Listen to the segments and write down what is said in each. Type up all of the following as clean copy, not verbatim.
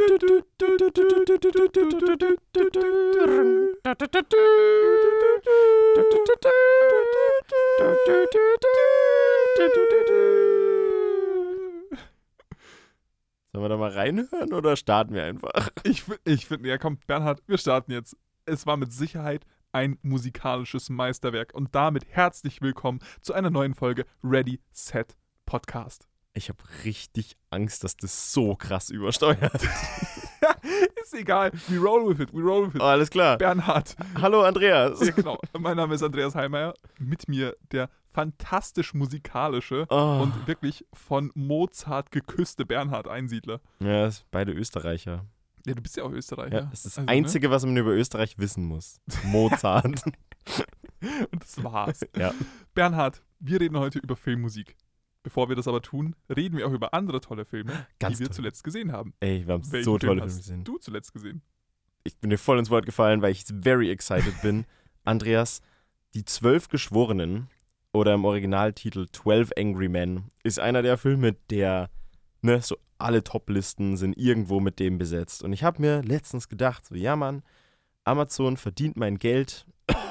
Sollen wir da mal reinhören oder starten wir einfach? Ich finde, ja komm, Bernhard, wir starten jetzt. Es war mit Sicherheit ein musikalisches Meisterwerk und damit herzlich willkommen zu einer neuen Folge Ready, Set, Podcast. Ich habe richtig Angst, dass das so krass übersteuert. Ist egal, we roll with it. Oh, alles klar. Bernhard. Hallo Andreas. Ja, genau. Mein Name ist Andreas Heilmeier. Mit mir der fantastisch musikalische und wirklich von Mozart geküsste Bernhard Einsiedler. Ja, beide Österreicher. Ja, du bist ja auch Österreicher. Ja, das ist das Einzige, was man über Österreich wissen muss. Mozart. Und das war's. Ja. Bernhard, wir reden heute über Filmmusik. Bevor wir das aber tun, reden wir auch über andere tolle Filme, die wir zuletzt gesehen haben. Ey, wir haben Welchen so tolle Film Filme gesehen. hast du zuletzt gesehen? Ich bin dir voll ins Wort gefallen, weil ich very excited bin. Andreas, die 12 Geschworenen oder im Originaltitel 12 Angry Men ist einer der Filme, der, so alle Top-Listen sind irgendwo mit dem besetzt. Und ich habe mir letztens gedacht, so ja Mann, Amazon verdient mein Geld.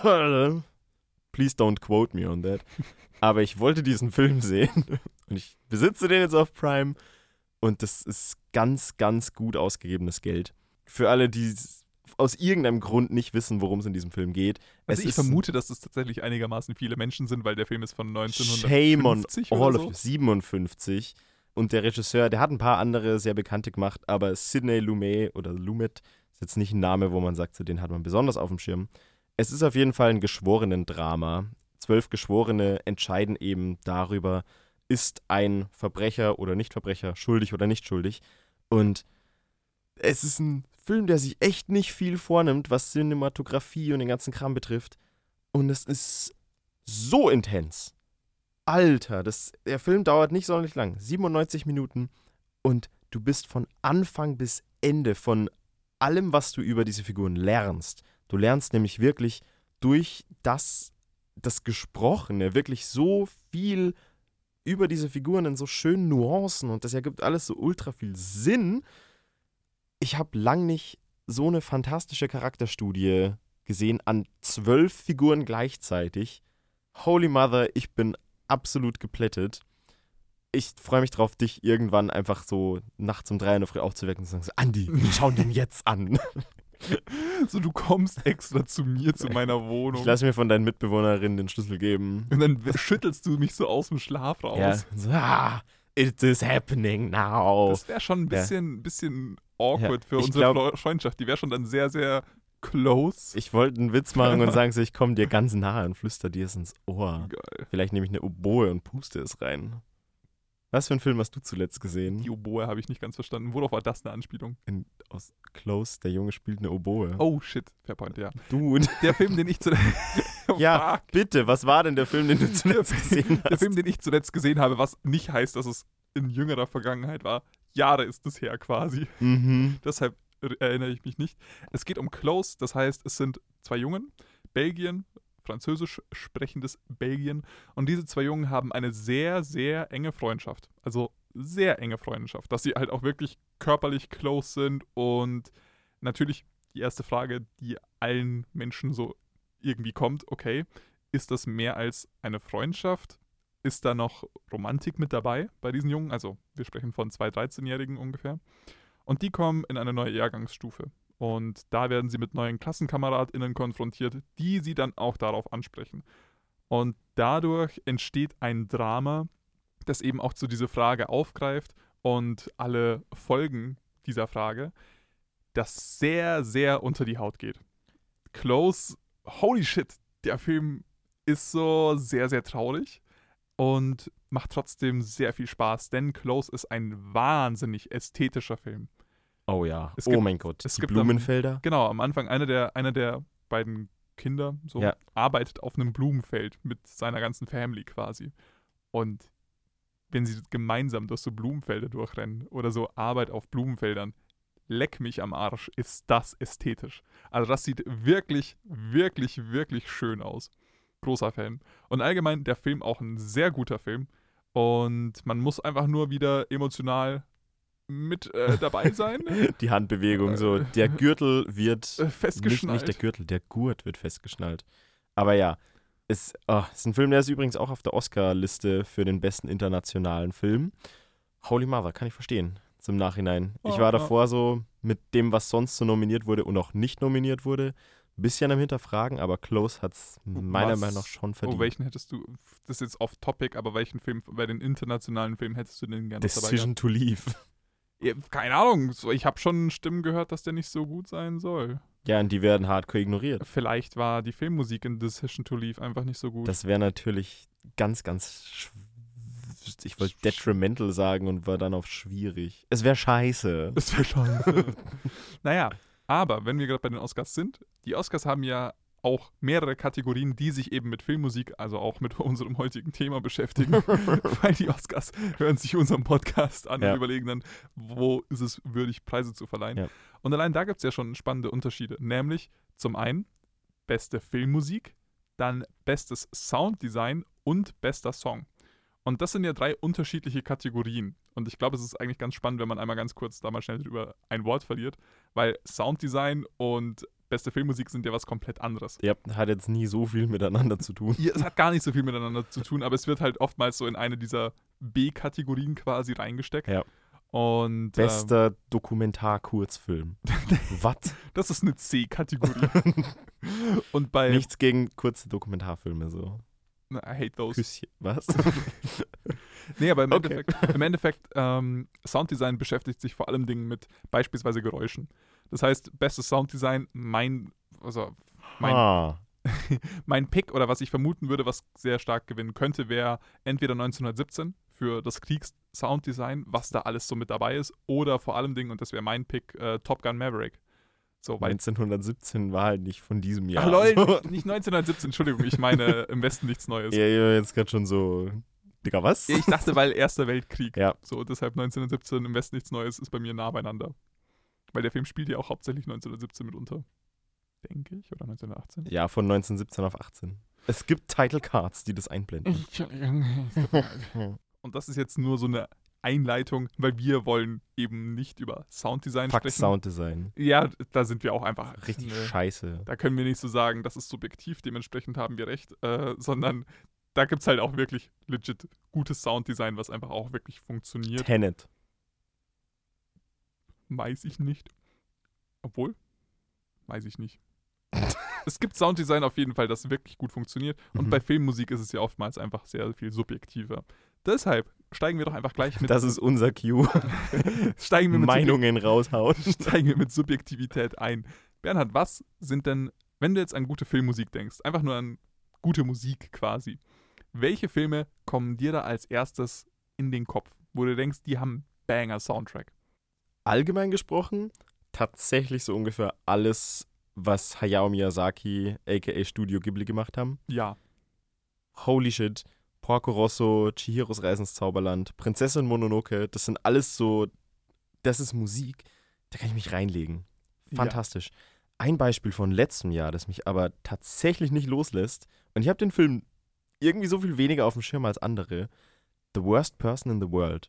Please don't quote me on that. Aber ich wollte diesen Film sehen und ich besitze den jetzt auf Prime und das ist ganz, ganz gut ausgegebenes Geld. Für alle, die aus irgendeinem Grund nicht wissen, worum es in diesem Film geht. Also ich vermute, dass es tatsächlich einigermaßen viele Menschen sind, weil der Film ist von 1950 Shame on oder all so. of 57. Und der Regisseur, der hat ein paar andere sehr bekannte gemacht, aber Sidney Lumet oder Lumet ist jetzt nicht ein Name, wo man sagt, so, den hat man besonders auf dem Schirm. Es ist auf jeden Fall ein Geschworenen-Drama. 12 Geschworene entscheiden eben darüber, ist ein Verbrecher oder Nichtverbrecher schuldig oder nicht schuldig. Und es ist ein Film, der sich echt nicht viel vornimmt, was Cinematografie und den ganzen Kram betrifft. Und es ist so intens. Alter, der Film dauert nicht sonderlich lang. 97 Minuten. Und du bist von Anfang bis Ende von allem, was du über diese Figuren lernst. Du lernst nämlich wirklich durch das Gesprochene wirklich so viel über diese Figuren in so schönen Nuancen und das ergibt alles so ultra viel Sinn. Ich habe lang nicht so eine fantastische Charakterstudie gesehen an 12 Figuren gleichzeitig. Holy Mother, ich bin absolut geplättet. Ich freue mich drauf, dich irgendwann einfach so nachts um 3 in der Früh aufzuwecken und zu sagen, so, Andi, wir schauen den jetzt an. So, du kommst extra zu mir, zu meiner Wohnung. Ich lasse mir von deinen Mitbewohnerinnen den Schlüssel geben. Und dann schüttelst du mich so aus dem Schlaf raus. Ja, so, it is happening now. Das wäre schon ein bisschen awkward für unsere Freundschaft. Die wäre schon dann sehr, sehr close. Ich wollte einen Witz machen und sagen so, ich komme dir ganz nahe und flüster dir es ins Ohr. Geil. Vielleicht nehme ich eine Oboe und puste es rein. Was für einen Film hast du zuletzt gesehen? Die Oboe habe ich nicht ganz verstanden. Worauf war das eine Anspielung? Aus Close, der Junge spielt eine Oboe. Oh shit, Fairpoint, ja. Dude. Der Film, den ich zuletzt... Ja, bitte, was war denn der Film, den du zuletzt gesehen hast? Der Film, den ich zuletzt gesehen habe, was nicht heißt, dass es in jüngerer Vergangenheit war. Jahre ist es her quasi. Mhm. Deshalb erinnere ich mich nicht. Es geht um Close, das heißt, es sind 2 Jungen, Belgien, französisch sprechendes Belgien. Und diese 2 Jungen haben eine sehr, sehr enge Freundschaft. Also sehr enge Freundschaft, dass sie halt auch wirklich körperlich close sind. Und natürlich die erste Frage, die allen Menschen so irgendwie kommt, okay, ist das mehr als eine Freundschaft? Ist da noch Romantik mit dabei bei diesen Jungen? Also wir sprechen von 2 13-Jährigen ungefähr. Und die kommen in eine neue Jahrgangsstufe. Und da werden sie mit neuen KlassenkameradInnen konfrontiert, die sie dann auch darauf ansprechen. Und dadurch entsteht ein Drama, das eben auch zu dieser Frage aufgreift und alle Folgen dieser Frage, das sehr, sehr unter die Haut geht. Close, holy shit, der Film ist so sehr, sehr traurig und macht trotzdem sehr viel Spaß, denn Close ist ein wahnsinnig ästhetischer Film. Oh ja, mein Gott, es die gibt Blumenfelder. Genau, am Anfang einer der beiden Kinder arbeitet auf einem Blumenfeld mit seiner ganzen Family quasi. Und wenn sie gemeinsam durch so Blumenfelder durchrennen oder so Arbeit auf Blumenfeldern, leck mich am Arsch, ist das ästhetisch. Also das sieht wirklich, wirklich, wirklich schön aus. Großer Fan. Und allgemein der Film auch ein sehr guter Film. Und man muss einfach nur wieder emotional mit dabei sein. Die Handbewegung so. Der Gürtel wird Festgeschnallt. Nicht der Gürtel, der Gurt wird festgeschnallt. Aber ja, ist ein Film, der ist übrigens auch auf der Oscar-Liste für den besten internationalen Film. Holy Mother, kann ich verstehen. Zum Nachhinein. Ich war davor so mit dem, was sonst so nominiert wurde und auch nicht nominiert wurde, ein bisschen am Hinterfragen, aber Close hat es meiner Meinung nach schon verdient. Welchen hättest du, das ist jetzt off-topic, aber welchen Film, bei den internationalen Filmen hättest du denn gerne dabei Decision to Leave. Ja, keine Ahnung, ich habe schon Stimmen gehört, dass der nicht so gut sein soll. Ja, und die werden hardcore ignoriert. Vielleicht war die Filmmusik in Decision to Leave einfach nicht so gut. Das wäre natürlich ganz, ganz ich wollte detrimental sagen und war dann auf schwierig. Es wäre scheiße. Das wäre scheiße. Naja, aber wenn wir gerade bei den Oscars sind, die Oscars haben ja auch mehrere Kategorien, die sich eben mit Filmmusik, also auch mit unserem heutigen Thema beschäftigen. Weil die Oscars hören sich unseren Podcast an und überlegen dann, wo ist es würdig, Preise zu verleihen. Ja. Und allein da gibt es ja schon spannende Unterschiede. Nämlich zum einen beste Filmmusik, dann bestes Sounddesign und bester Song. Und das sind ja 3 unterschiedliche Kategorien. Und ich glaube, es ist eigentlich ganz spannend, wenn man einmal ganz kurz da mal schnell drüber ein Wort verliert, weil Sounddesign und beste Filmmusik sind ja was komplett anderes. Ja, hat jetzt nie so viel miteinander zu tun. Ja, es hat gar nicht so viel miteinander zu tun, aber es wird halt oftmals so in eine dieser B-Kategorien quasi reingesteckt. Ja. Und bester Dokumentar-Kurzfilm. Was? Das ist eine C-Kategorie. Und bei nichts gegen kurze Dokumentarfilme so. I hate those. Küsschen. Was? Nee, aber im Endeffekt Sounddesign beschäftigt sich vor allem Dingen mit beispielsweise Geräuschen. Das heißt, bestes Sounddesign, mein Pick oder was ich vermuten würde, was sehr stark gewinnen könnte, wäre entweder 1917 für das Kriegs-Sounddesign, was da alles so mit dabei ist, oder vor allem Dingen, und das wäre mein Pick, Top Gun Maverick. So, 1917 war halt nicht von diesem Jahr. Ach Leute, nicht 1917, Entschuldigung, ich meine im Westen nichts Neues. Ja, jetzt gerade schon so, Digga, was? Ja, ich dachte, weil Erster Weltkrieg. Ja. So, deshalb 1917 im Westen nichts Neues ist bei mir nah beieinander. Weil der Film spielt ja auch hauptsächlich 1917 mitunter. Denke ich, oder 1918? Ja, von 1917 auf 18. Es gibt Title Cards, die das einblenden. Und das ist jetzt nur so eine Einleitung, weil wir wollen eben nicht über Sounddesign Fuck sprechen. Sounddesign. Ja, da sind wir auch einfach richtig scheiße. Da können wir nicht so sagen, das ist subjektiv, dementsprechend haben wir recht, sondern da gibt es halt auch wirklich legit gutes Sounddesign, was einfach auch wirklich funktioniert. Tenet. Weiß ich nicht. Obwohl, weiß ich nicht. Es gibt Sounddesign auf jeden Fall, das wirklich gut funktioniert. Und bei Filmmusik ist es ja oftmals einfach sehr viel subjektiver. Deshalb steigen wir doch einfach gleich mit. Das ist unser Cue. Steigen wir mit Meinungen raushauen. Steigen wir mit Subjektivität ein. Bernhard, was sind denn, wenn du jetzt an gute Filmmusik denkst, einfach nur an gute Musik quasi, welche Filme kommen dir da als erstes in den Kopf, wo du denkst, die haben Banger-Soundtrack? Allgemein gesprochen, tatsächlich so ungefähr alles, was Hayao Miyazaki, a.k.a. Studio Ghibli gemacht haben. Ja. Holy shit. Porco Rosso, Chihiros Reise ins Zauberland, Prinzessin Mononoke, das sind alles so, das ist Musik, da kann ich mich reinlegen. Fantastisch. Ja. Ein Beispiel von letztem Jahr, das mich aber tatsächlich nicht loslässt, und ich habe den Film irgendwie so viel weniger auf dem Schirm als andere, The Worst Person in the World.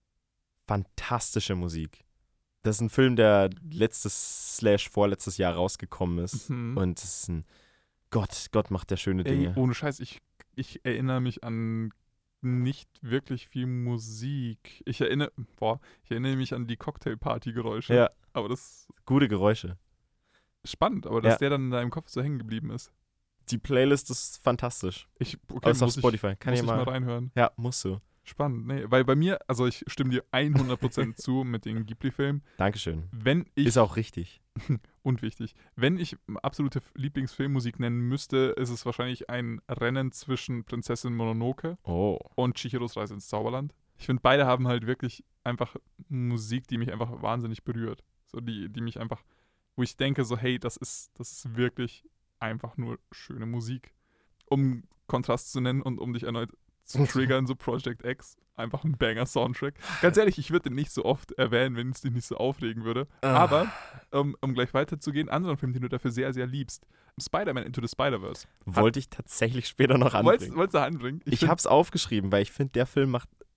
Fantastische Musik. Das ist ein Film, der letztes/vorletztes Jahr rausgekommen ist. Und es ist ein Gott macht der schöne Dinge. Ohne Scheiß, ich erinnere mich an nicht wirklich viel Musik. Ich erinnere mich an die Cocktailparty-Geräusche. Ja. Aber das gute Geräusche. Spannend, aber dass der dann in deinem Kopf so hängen geblieben ist. Die Playlist ist fantastisch. Aus auf Spotify. Kann ich mal reinhören. Ja, musst du. Spannend, nee, weil bei mir, also ich stimme dir 100% zu mit den Ghibli-Filmen. Dankeschön. Ist auch richtig. Und wichtig. Wenn ich absolute Lieblingsfilmmusik nennen müsste, ist es wahrscheinlich ein Rennen zwischen Prinzessin Mononoke und Chihiros Reise ins Zauberland. Ich finde, beide haben halt wirklich einfach Musik, die mich einfach wahnsinnig berührt. So die mich einfach, wo ich denke so, hey, das ist wirklich einfach nur schöne Musik. Um Kontrast zu nennen und um dich erneut zu triggern, so Project X, einfach ein Banger-Soundtrack. Ganz ehrlich, ich würde den nicht so oft erwähnen, wenn es dich nicht so aufregen würde. Aber, um gleich weiterzugehen, anderen Film, den du dafür sehr, sehr liebst, Spider-Man Into the Spider-Verse. Wollte ich tatsächlich später noch anbringen. Wolltest du anbringen? Ich hab's aufgeschrieben, weil ich finde, der Film macht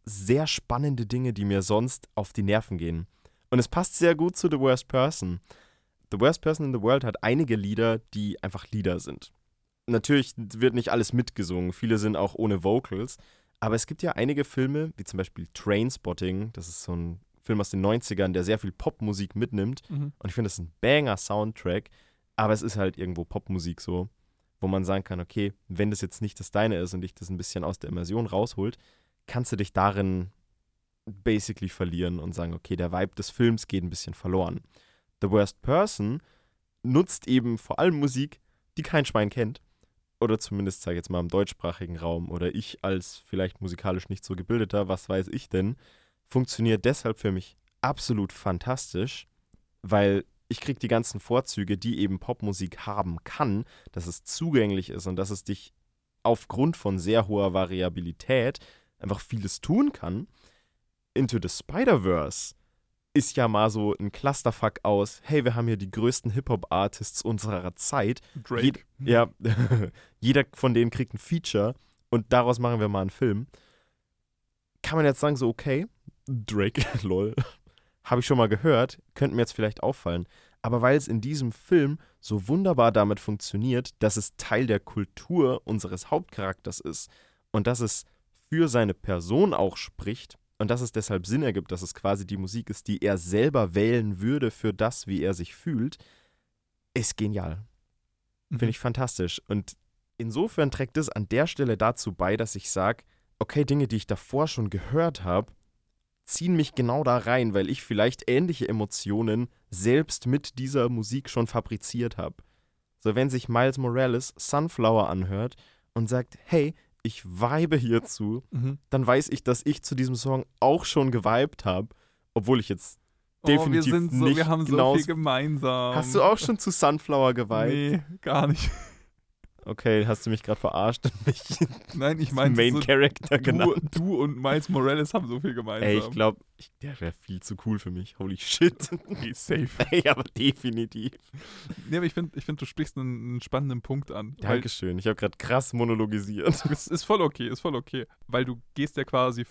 sehr spannende Dinge, die mir sonst auf die Nerven gehen. Und es passt sehr gut zu The Worst Person. The Worst Person in the World hat einige Lieder, die einfach Lieder sind. Natürlich wird nicht alles mitgesungen, viele sind auch ohne Vocals, aber es gibt ja einige Filme, wie zum Beispiel Trainspotting, das ist so ein Film aus den 90ern, der sehr viel Popmusik mitnimmt. Und ich finde, das ist ein Banger-Soundtrack, aber es ist halt irgendwo Popmusik so, wo man sagen kann, okay, wenn das jetzt nicht das Deine ist und dich das ein bisschen aus der Immersion rausholt, kannst du dich darin basically verlieren und sagen, okay, der Vibe des Films geht ein bisschen verloren. The Worst Person nutzt eben vor allem Musik, die kein Schwein kennt. Oder zumindest, sage ich jetzt mal, im deutschsprachigen Raum. Oder ich als vielleicht musikalisch nicht so gebildeter, was weiß ich denn, funktioniert deshalb für mich absolut fantastisch, weil ich kriege die ganzen Vorzüge, die eben Popmusik haben kann, dass es zugänglich ist und dass es dich aufgrund von sehr hoher Variabilität einfach vieles tun kann. Into the Spider-Verse ist ja mal so ein Clusterfuck aus, hey, wir haben hier die größten Hip-Hop-Artists unserer Zeit. Drake. Jeder von denen kriegt ein Feature und daraus machen wir mal einen Film. Kann man jetzt sagen, so okay, Drake, lol, habe ich schon mal gehört, könnte mir jetzt vielleicht auffallen. Aber weil es in diesem Film so wunderbar damit funktioniert, dass es Teil der Kultur unseres Hauptcharakters ist und dass es für seine Person auch spricht und dass es deshalb Sinn ergibt, dass es quasi die Musik ist, die er selber wählen würde für das, wie er sich fühlt, ist genial. Finde ich fantastisch. Und insofern trägt es an der Stelle dazu bei, dass ich sage, okay, Dinge, die ich davor schon gehört habe, ziehen mich genau da rein, weil ich vielleicht ähnliche Emotionen selbst mit dieser Musik schon fabriziert habe. So, wenn sich Miles Morales Sunflower anhört und sagt, hey, ich vibe hierzu, dann weiß ich, dass ich zu diesem Song auch schon gewibed habe, obwohl ich jetzt definitiv nicht wir haben genau... so viel gemeinsam. Hast du auch schon zu Sunflower gewibed? Nee, gar nicht. Okay, hast du mich gerade verarscht und mich Nein, ich meine, Main Character genannt? Du und Miles Morales haben so viel gemeinsam. Ey, ich glaube, der wäre viel zu cool für mich. Holy shit. Safe. Ey, aber definitiv. Nee, aber ich find, du sprichst einen spannenden Punkt an. Dankeschön. Ich habe gerade krass monologisiert. Ist voll okay. Weil du gehst ja quasi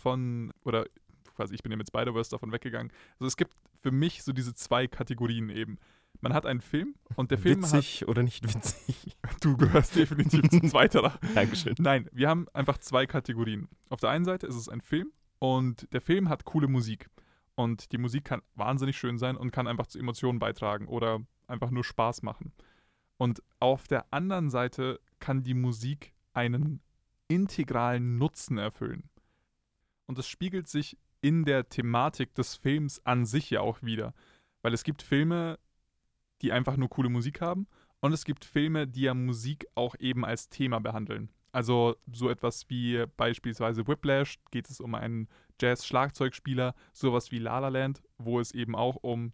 ich bin ja mit Spider-Verse davon weggegangen. Also es gibt für mich so diese zwei Kategorien eben. Man hat einen Film und der Film witzig oder nicht witzig? Du gehörst definitiv zu zweiterer. Dankeschön. Nein, wir haben einfach zwei Kategorien. Auf der einen Seite ist es ein Film und der Film hat coole Musik. Und die Musik kann wahnsinnig schön sein und kann einfach zu Emotionen beitragen oder einfach nur Spaß machen. Und auf der anderen Seite kann die Musik einen integralen Nutzen erfüllen. Und das spiegelt sich in der Thematik des Films an sich ja auch wieder. Weil es gibt Filme, die einfach nur coole Musik haben. Und es gibt Filme, die ja Musik auch eben als Thema behandeln. Also so etwas wie beispielsweise Whiplash, geht es um einen Jazz-Schlagzeugspieler, sowas wie La La Land, wo es eben auch um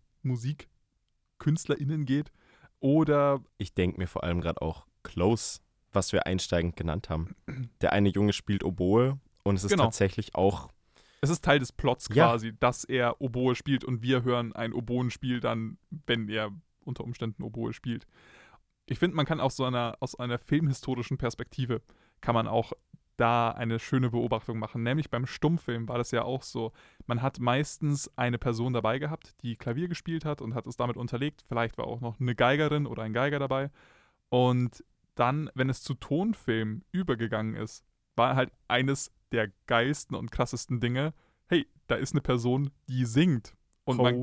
MusikkünstlerInnen geht. Oder ich denke mir vor allem gerade auch Close, was wir einsteigend genannt haben. Der eine Junge spielt Oboe und es ist tatsächlich auch... Es ist Teil des Plots quasi, dass er Oboe spielt und wir hören ein Oboenspiel dann, wenn er unter Umständen Oboe spielt. Ich finde, man kann aus einer filmhistorischen Perspektive kann man auch da eine schöne Beobachtung machen. Nämlich beim Stummfilm war das ja auch so. Man hat meistens eine Person dabei gehabt, die Klavier gespielt hat und hat es damit unterlegt. Vielleicht war auch noch eine Geigerin oder ein Geiger dabei. Und dann, wenn es zu Tonfilm übergegangen ist, war halt eines der geilsten und krassesten Dinge, hey, da ist eine Person, die singt. Und man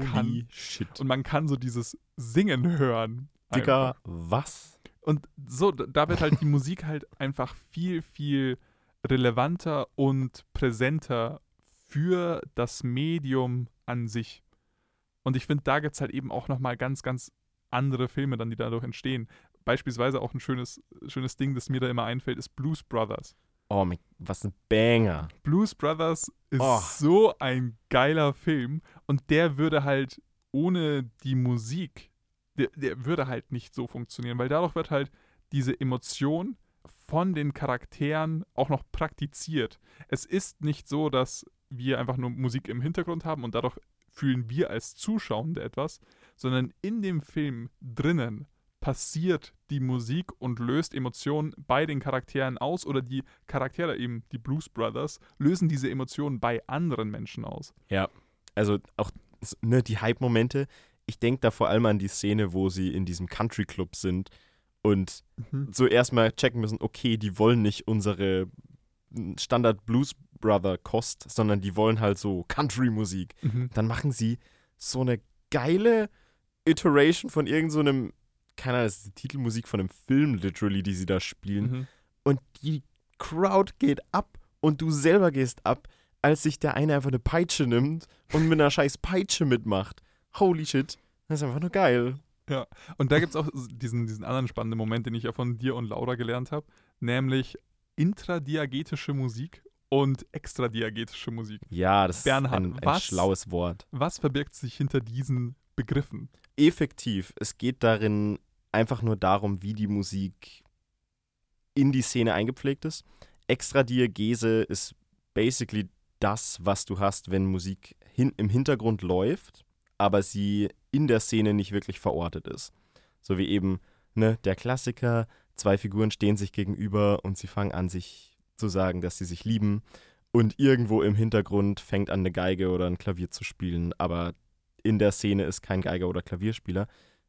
kann so dieses Singen hören. Digga, was? Und so, da wird halt die Musik halt einfach viel, viel relevanter und präsenter für das Medium an sich. Und ich finde, da gibt es halt eben auch nochmal ganz, ganz andere Filme dann, die dadurch entstehen. Beispielsweise auch ein schönes Ding, das mir da immer einfällt, ist Blues Brothers. Oh, was ein Banger. Blues Brothers ist so ein geiler Film und der würde halt ohne die Musik, der würde halt nicht so funktionieren, weil dadurch wird halt diese Emotion von den Charakteren auch noch praktiziert. Es ist nicht so, dass wir einfach nur Musik im Hintergrund haben und dadurch fühlen wir als Zuschauende etwas, sondern in dem Film drinnen passiert die Musik und löst Emotionen bei den Charakteren aus oder die Charaktere eben, die Blues Brothers, lösen diese Emotionen bei anderen Menschen aus. Ja, also auch die Hype-Momente. Ich denke da vor allem an die Szene, wo sie in diesem Country-Club sind und so erstmal checken müssen, okay, die wollen nicht unsere Standard-Blues-Brother-Kost, sondern die wollen halt so Country-Musik. Dann machen sie so eine geile Iteration von irgend so einem, keine Ahnung, das ist die Titelmusik von einem Film, literally, die sie da spielen. Und die Crowd geht ab und du selber gehst ab, als sich der eine einfach eine Peitsche nimmt und mit einer scheiß Peitsche mitmacht. Holy shit, das ist einfach nur geil. Ja, und da gibt es auch diesen anderen spannenden Moment, den ich ja von dir und Laura gelernt habe, nämlich intradiagetische Musik und extradiagetische Musik. Ja, das Bernhard, ist ein schlaues Wort. Was verbirgt sich hinter diesen Begriffen? Effektiv, es geht darin einfach nur darum, wie die Musik in die Szene eingepflegt ist. Extradiagese ist basically das, was du hast, wenn Musik im Hintergrund läuft, aber sie in der Szene nicht wirklich verortet ist. So wie eben der Klassiker, 2 Figuren stehen sich gegenüber und sie fangen an, sich zu sagen, dass sie sich lieben und irgendwo im Hintergrund fängt an, eine Geige oder ein Klavier zu spielen, aber in der Szene ist kein Geiger oder Klavierspieler.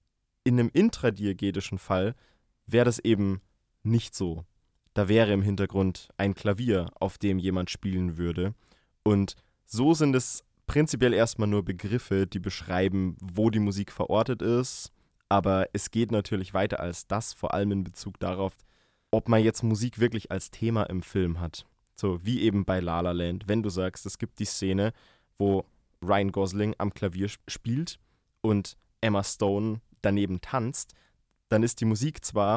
In einem intradiagetischen Fall wäre das eben nicht so. Da wäre im Hintergrund ein Klavier, auf dem jemand spielen würde. Und so sind es prinzipiell erstmal nur Begriffe, die beschreiben, wo die Musik verortet ist. Aber es geht natürlich weiter als das, vor allem in Bezug darauf, ob man jetzt Musik wirklich als Thema im Film hat. So wie eben bei La La Land. Wenn du sagst, es gibt die Szene, wo Ryan Gosling am Klavier spielt und Emma Stone daneben tanzt, dann ist die Musik zwar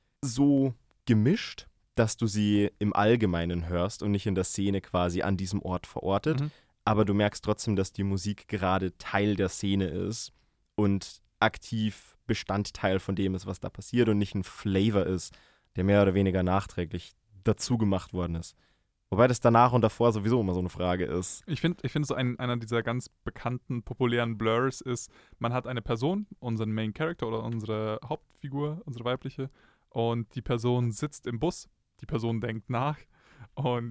so gemischt, dass du sie im Allgemeinen hörst und nicht in der Szene quasi an diesem Ort verortet, aber du merkst trotzdem, dass die Musik gerade Teil der Szene ist und aktiv Bestandteil von dem ist, was da passiert und nicht ein Flavor ist, der mehr oder weniger nachträglich dazu gemacht worden ist. Wobei das danach und davor sowieso immer so eine Frage ist. Ich find so einer dieser ganz bekannten, populären Blurs ist, man hat eine Person, unseren Main Character oder unsere Hauptfigur, unsere weibliche, und die Person sitzt im Bus, die Person denkt nach und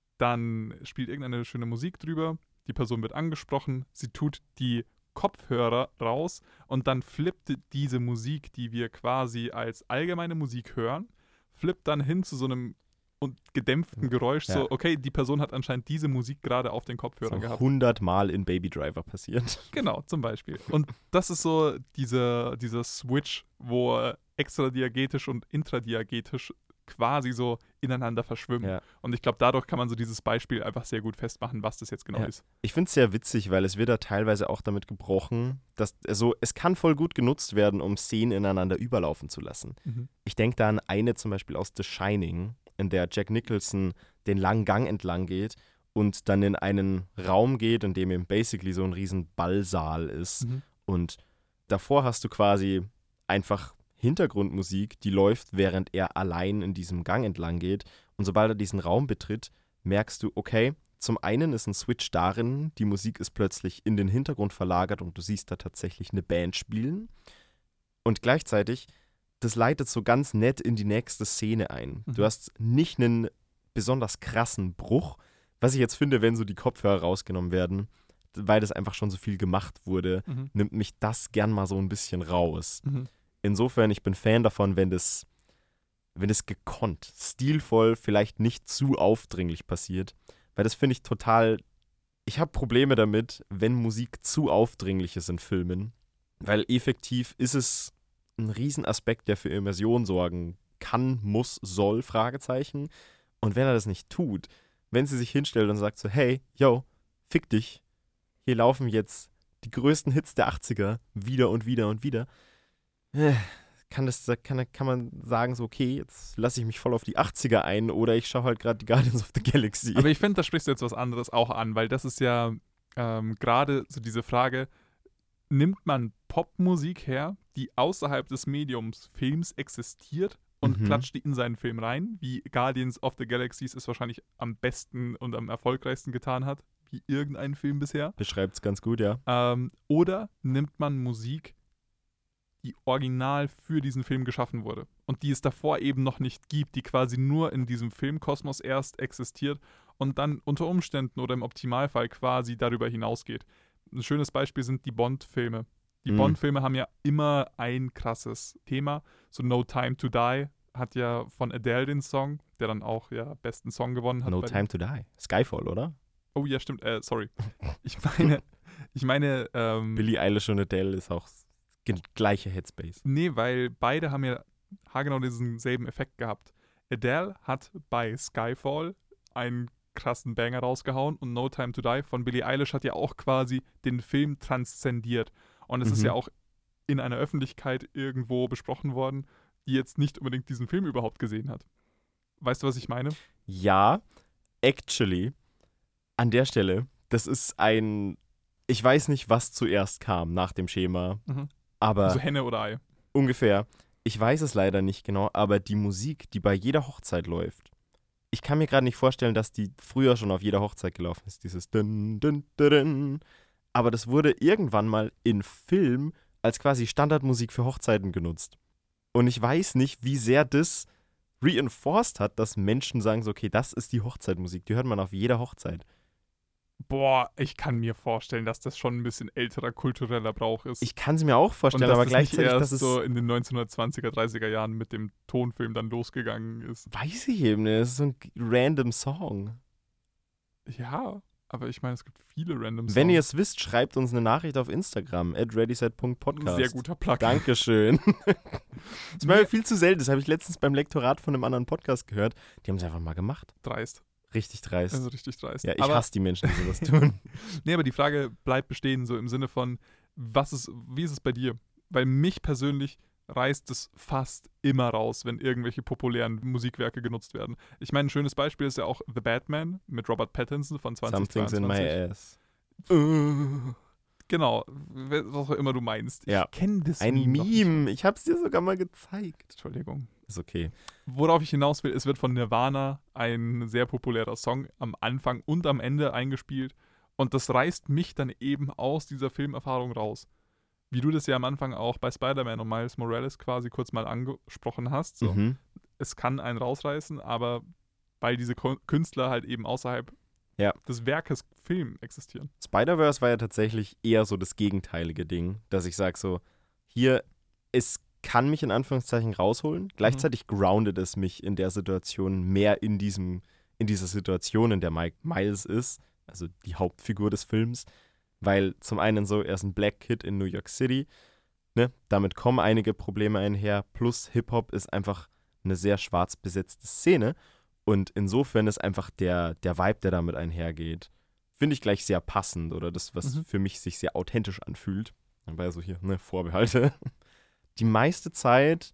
dann spielt irgendeine schöne Musik drüber, die Person wird angesprochen, sie tut die Kopfhörer raus und dann flippt diese Musik, die wir quasi als allgemeine Musik hören, flippt dann hin zu so einem und gedämpften Geräusch, so, okay, die Person hat anscheinend diese Musik gerade auf den Kopfhörern gehabt. 100 Mal in Baby Driver passiert. Genau, zum Beispiel. Und das ist so dieser Switch, wo extradiagetisch und intradiagetisch quasi so ineinander verschwimmen. Ja. Und ich glaube, dadurch kann man so dieses Beispiel einfach sehr gut festmachen, was das jetzt genau ist. Ich finde es sehr witzig, weil es wird da teilweise auch damit gebrochen, dass es kann voll gut genutzt werden, um Szenen ineinander überlaufen zu lassen. Ich denke da an eine zum Beispiel aus The Shining, in der Jack Nicholson den langen Gang entlang geht und dann in einen Raum geht, in dem eben basically so ein riesen Ballsaal ist. Und davor hast du quasi einfach Hintergrundmusik, die läuft, während er allein in diesem Gang entlang geht. Und sobald er diesen Raum betritt, merkst du, okay, zum einen ist ein Switch darin, die Musik ist plötzlich in den Hintergrund verlagert und du siehst da tatsächlich eine Band spielen. Und gleichzeitig, das leitet so ganz nett in die nächste Szene ein. Du hast nicht einen besonders krassen Bruch, was ich jetzt finde, wenn so die Kopfhörer rausgenommen werden, weil das einfach schon so viel gemacht wurde, nimmt mich das gern mal so ein bisschen raus. Insofern, ich bin Fan davon, wenn das gekonnt, stilvoll, vielleicht nicht zu aufdringlich passiert. Weil das finde ich total, ich habe Probleme damit, wenn Musik zu aufdringlich ist in Filmen. Weil effektiv ist es ein Riesenaspekt, der für Immersion sorgen kann, muss, soll, Fragezeichen. Und wenn er das nicht tut, wenn sie sich hinstellt und sagt so, hey, yo, fick dich, hier laufen jetzt die größten Hits der 80er wieder und wieder und wieder, kann man sagen so, okay, jetzt lasse ich mich voll auf die 80er ein oder ich schaue halt gerade die Guardians of the Galaxy. Aber ich finde, da sprichst du jetzt was anderes auch an, weil das ist ja gerade so diese Frage, nimmt man Popmusik her, die außerhalb des Mediums Films existiert und klatscht die in seinen Film rein, wie Guardians of the Galaxy es wahrscheinlich am besten und am erfolgreichsten getan hat, wie irgendein Film bisher. Beschreibt es ganz gut, ja. Oder nimmt man Musik die original für diesen Film geschaffen wurde und die es davor eben noch nicht gibt, die quasi nur in diesem Filmkosmos erst existiert und dann unter Umständen oder im Optimalfall quasi darüber hinausgeht. Ein schönes Beispiel sind die Bond-Filme. Die Bond-Filme haben ja immer ein krasses Thema. So No Time to Die hat ja von Adele den Song, der dann auch ja besten Song gewonnen hat. No Time to Die. Skyfall, oder? Oh ja, stimmt. Sorry. Ich meine Billie Eilish und Adele ist auch gleiche Headspace. Nee, weil beide haben ja haargenau diesen selben Effekt gehabt. Adele hat bei Skyfall einen krassen Banger rausgehauen und No Time to Die von Billie Eilish hat ja auch quasi den Film transzendiert. Und es ist ja auch in einer Öffentlichkeit irgendwo besprochen worden, die jetzt nicht unbedingt diesen Film überhaupt gesehen hat. Weißt du, was ich meine? Ja, actually, an der Stelle, das ist ich weiß nicht, was zuerst kam nach dem Schema, aber Also Henne oder Ei. ungefähr. Ich weiß es leider nicht genau, aber die Musik, die bei jeder Hochzeit läuft, ich kann mir gerade nicht vorstellen, dass die früher schon auf jeder Hochzeit gelaufen ist, dieses Dun, Dun, Dun, Dun. Aber das wurde irgendwann mal in Film als quasi Standardmusik für Hochzeiten genutzt. Und ich weiß nicht, wie sehr das reinforced hat, dass Menschen sagen so, okay, das ist die Hochzeitmusik, die hört man auf jeder Hochzeit. Boah, ich kann mir vorstellen, dass das schon ein bisschen älterer kultureller Brauch ist. Ich kann es mir auch und vorstellen, dass aber das gleichzeitig, nicht dass erst es so in den 1920er, 30er Jahren mit dem Tonfilm dann losgegangen ist. weiß ich eben nicht, das ist so ein random Song. Ja, aber ich meine, es gibt viele random Songs. Wenn ihr es wisst, schreibt uns eine Nachricht auf Instagram, @readyset.podcast. Sehr guter Plug. Dankeschön. Das ist mir viel zu selten, das habe ich letztens beim Lektorat von einem anderen Podcast gehört. Die haben es einfach mal gemacht. Dreist. Richtig dreist. Also richtig dreist. Ja, ich aber, hasse die Menschen, die sowas tun. Nee, aber die Frage bleibt bestehen, so im Sinne von, wie ist es bei dir? Weil mich persönlich reißt es fast immer raus, wenn irgendwelche populären Musikwerke genutzt werden. Ich meine, ein schönes Beispiel ist ja auch The Batman mit Robert Pattinson von 2022. Something's in my ass. Genau, was auch immer du meinst. Ja. Ich kenne das Ein Meme noch nicht. Meme. Ich habe es dir sogar mal gezeigt. Entschuldigung. Ist okay. Worauf ich hinaus will, es wird von Nirvana ein sehr populärer Song am Anfang und am Ende eingespielt. Und das reißt mich dann eben aus dieser Filmerfahrung raus. Wie du das ja am Anfang auch bei Spider-Man und Miles Morales quasi kurz mal angesprochen hast. So. Es kann einen rausreißen, aber weil diese Künstler halt eben außerhalb des Werkes Film existieren. Spider-Verse war ja tatsächlich eher so das gegenteilige Ding, dass ich sage so, hier, es kann mich in Anführungszeichen rausholen. Gleichzeitig groundet es mich in der Situation mehr in dieser Situation, in der Miles ist, also die Hauptfigur des Films, weil zum einen so, er ist ein Black Kid in New York City, ne? Damit kommen einige Probleme einher, plus Hip-Hop ist einfach eine sehr schwarz besetzte Szene und insofern ist einfach der Vibe, der damit einhergeht, finde ich gleich sehr passend oder das, was für mich sich sehr authentisch anfühlt. Dabei so hier, ne, Vorbehalte. Die meiste Zeit,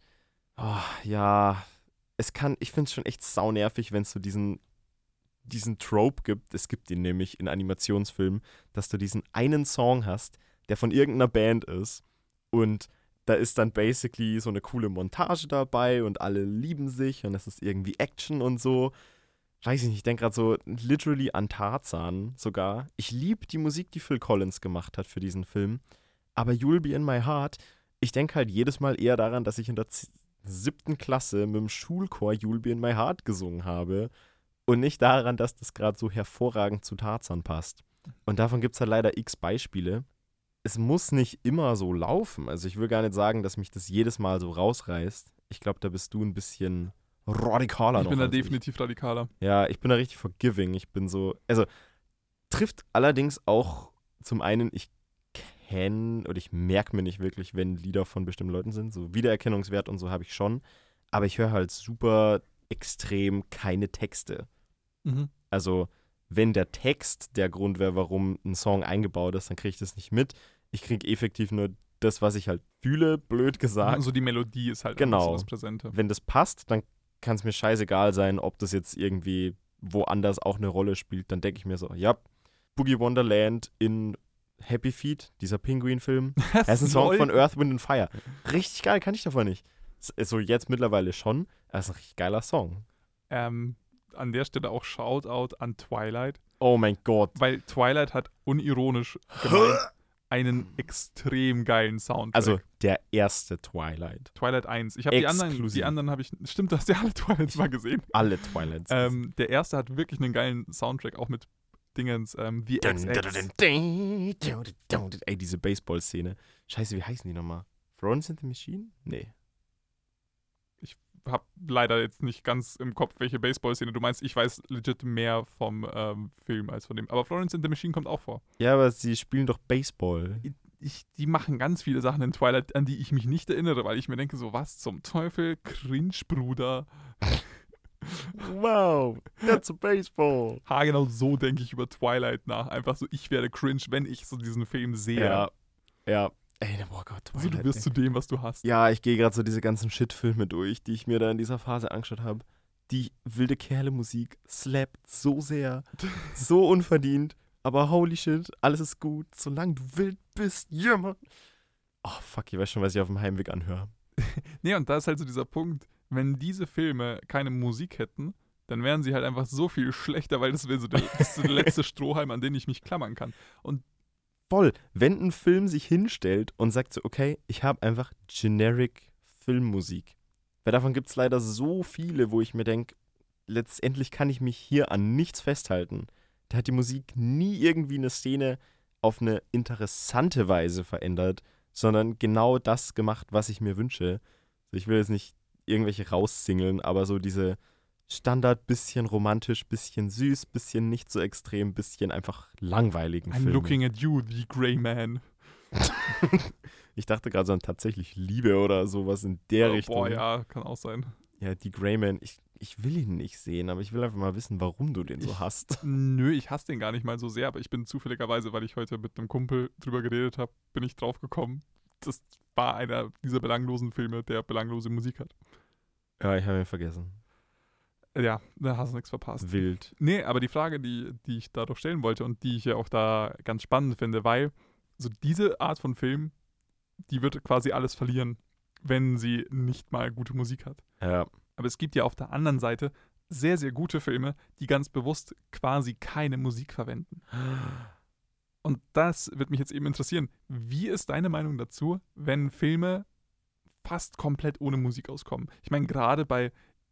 ich finde es schon echt saunervig, wenn es so diesen Trope gibt. Es gibt ihn nämlich in Animationsfilmen, dass du diesen einen Song hast, der von irgendeiner Band ist und da ist dann basically so eine coole Montage dabei und alle lieben sich und es ist irgendwie Action und so. Weiß ich nicht, ich denke gerade so literally an Tarzan sogar. Ich liebe die Musik, die Phil Collins gemacht hat für diesen Film, aber You'll Be in My Heart, ich denke halt jedes Mal eher daran, dass ich in der 7. Klasse mit dem Schulchor You'll Be in My Heart gesungen habe und nicht daran, dass das gerade so hervorragend zu Tarzan passt. Und davon gibt es halt leider x Beispiele. Es muss nicht immer so laufen. Also ich will gar nicht sagen, dass mich das jedes Mal so rausreißt. Ich glaube, da bist du ein bisschen radikaler noch. Ich bin da als definitiv radikaler. Ja, ich bin da richtig forgiving. Ich bin so, also trifft allerdings auch zum einen, ich merke mir nicht wirklich, wenn Lieder von bestimmten Leuten sind. So Wiedererkennungswert und so habe ich schon. Aber ich höre halt super extrem keine Texte. Also wenn der Text der Grund wäre, warum ein Song eingebaut ist, dann kriege ich das nicht mit. Ich kriege effektiv nur das, was ich halt fühle, blöd gesagt. Also die Melodie ist halt Genau. so das Präsente. Wenn das passt, dann kann es mir scheißegal sein, ob das jetzt irgendwie woanders auch eine Rolle spielt. Dann denke ich mir so, ja, Boogie Wonderland in Happy Feet, dieser Pinguin-Film. Das ist ein Song von Earth, Wind and Fire. Richtig geil, kann ich davon nicht. So jetzt mittlerweile schon, aber es ist ein richtig geiler Song. An der Stelle auch Shoutout an Twilight. Oh mein Gott. Weil Twilight hat unironisch gemeint, einen extrem geilen Soundtrack. Also der erste Twilight. Twilight 1. Ich habe die anderen habe ich, stimmt, du hast ja alle Twilights mal gesehen. Alle Twilights. Der erste hat wirklich einen geilen Soundtrack, auch mit Dingens, The XX. Ey, diese Baseball-Szene. Scheiße, wie heißen die nochmal? Florence and the Machine? Nee. Hab leider jetzt nicht ganz im Kopf, welche Baseball-Szene du meinst. Ich weiß legit mehr vom Film als von dem. Aber Florence and the Machine kommt auch vor. Ja, aber sie spielen doch Baseball. Die machen ganz viele Sachen in Twilight, an die ich mich nicht erinnere, weil ich mir denke, so was zum Teufel, Cringe, Bruder. Wow, that's a baseball. Genau so denke ich über Twilight nach. Einfach so, ich werde cringe, wenn ich so diesen Film sehe. Ja. Ey, oh Gott, Twilight. So, du wirst zu dem, was du hast. Ja, ich gehe gerade so diese ganzen Shit-Filme durch, die ich mir da in dieser Phase angeschaut habe. Die wilde Kerle-Musik slappt so sehr, so unverdient, aber holy shit, alles ist gut, solange du wild bist, ja, Mann. Oh, fuck, ich weiß schon, was ich auf dem Heimweg anhöre. Nee, und da ist halt so dieser Punkt, wenn diese Filme keine Musik hätten, dann wären sie halt einfach so viel schlechter, weil das wäre so der letzte Strohhalm, an den ich mich klammern kann. Und voll, wenn ein Film sich hinstellt und sagt so, okay, ich habe einfach generic Filmmusik. Weil davon gibt es leider so viele, wo ich mir denke, letztendlich kann ich mich hier an nichts festhalten. Da hat die Musik nie irgendwie eine Szene auf eine interessante Weise verändert, sondern genau das gemacht, was ich mir wünsche. Also ich will jetzt nicht irgendwelche raussingeln, aber so diese Standard, bisschen romantisch, bisschen süß, bisschen nicht so extrem, bisschen einfach langweiligen I'm Filme. looking at you, the Grey Man. Ich dachte gerade so an tatsächlich Liebe oder sowas in der Richtung. Boah, ja, kann auch sein. Ja, die Greyman, ich will ihn nicht sehen, aber ich will einfach mal wissen, warum du den so hasst. Nö, ich hasse den gar nicht mal so sehr, aber ich bin zufälligerweise, weil ich heute mit einem Kumpel drüber geredet habe, bin ich drauf gekommen. Das war einer dieser belanglosen Filme, der belanglose Musik hat. Ja, ich habe ihn vergessen. Ja, da hast du nichts verpasst. Wild. Nee, aber die Frage, die ich dadurch stellen wollte und die ich ja auch da ganz spannend finde, weil so diese Art von Film, die wird quasi alles verlieren, wenn sie nicht mal gute Musik hat. Ja. Aber es gibt ja auf der anderen Seite sehr, sehr gute Filme, die ganz bewusst quasi keine Musik verwenden. Und das wird mich jetzt eben interessieren. Wie ist deine Meinung dazu, wenn Filme fast komplett ohne Musik auskommen? Ich meine, gerade bei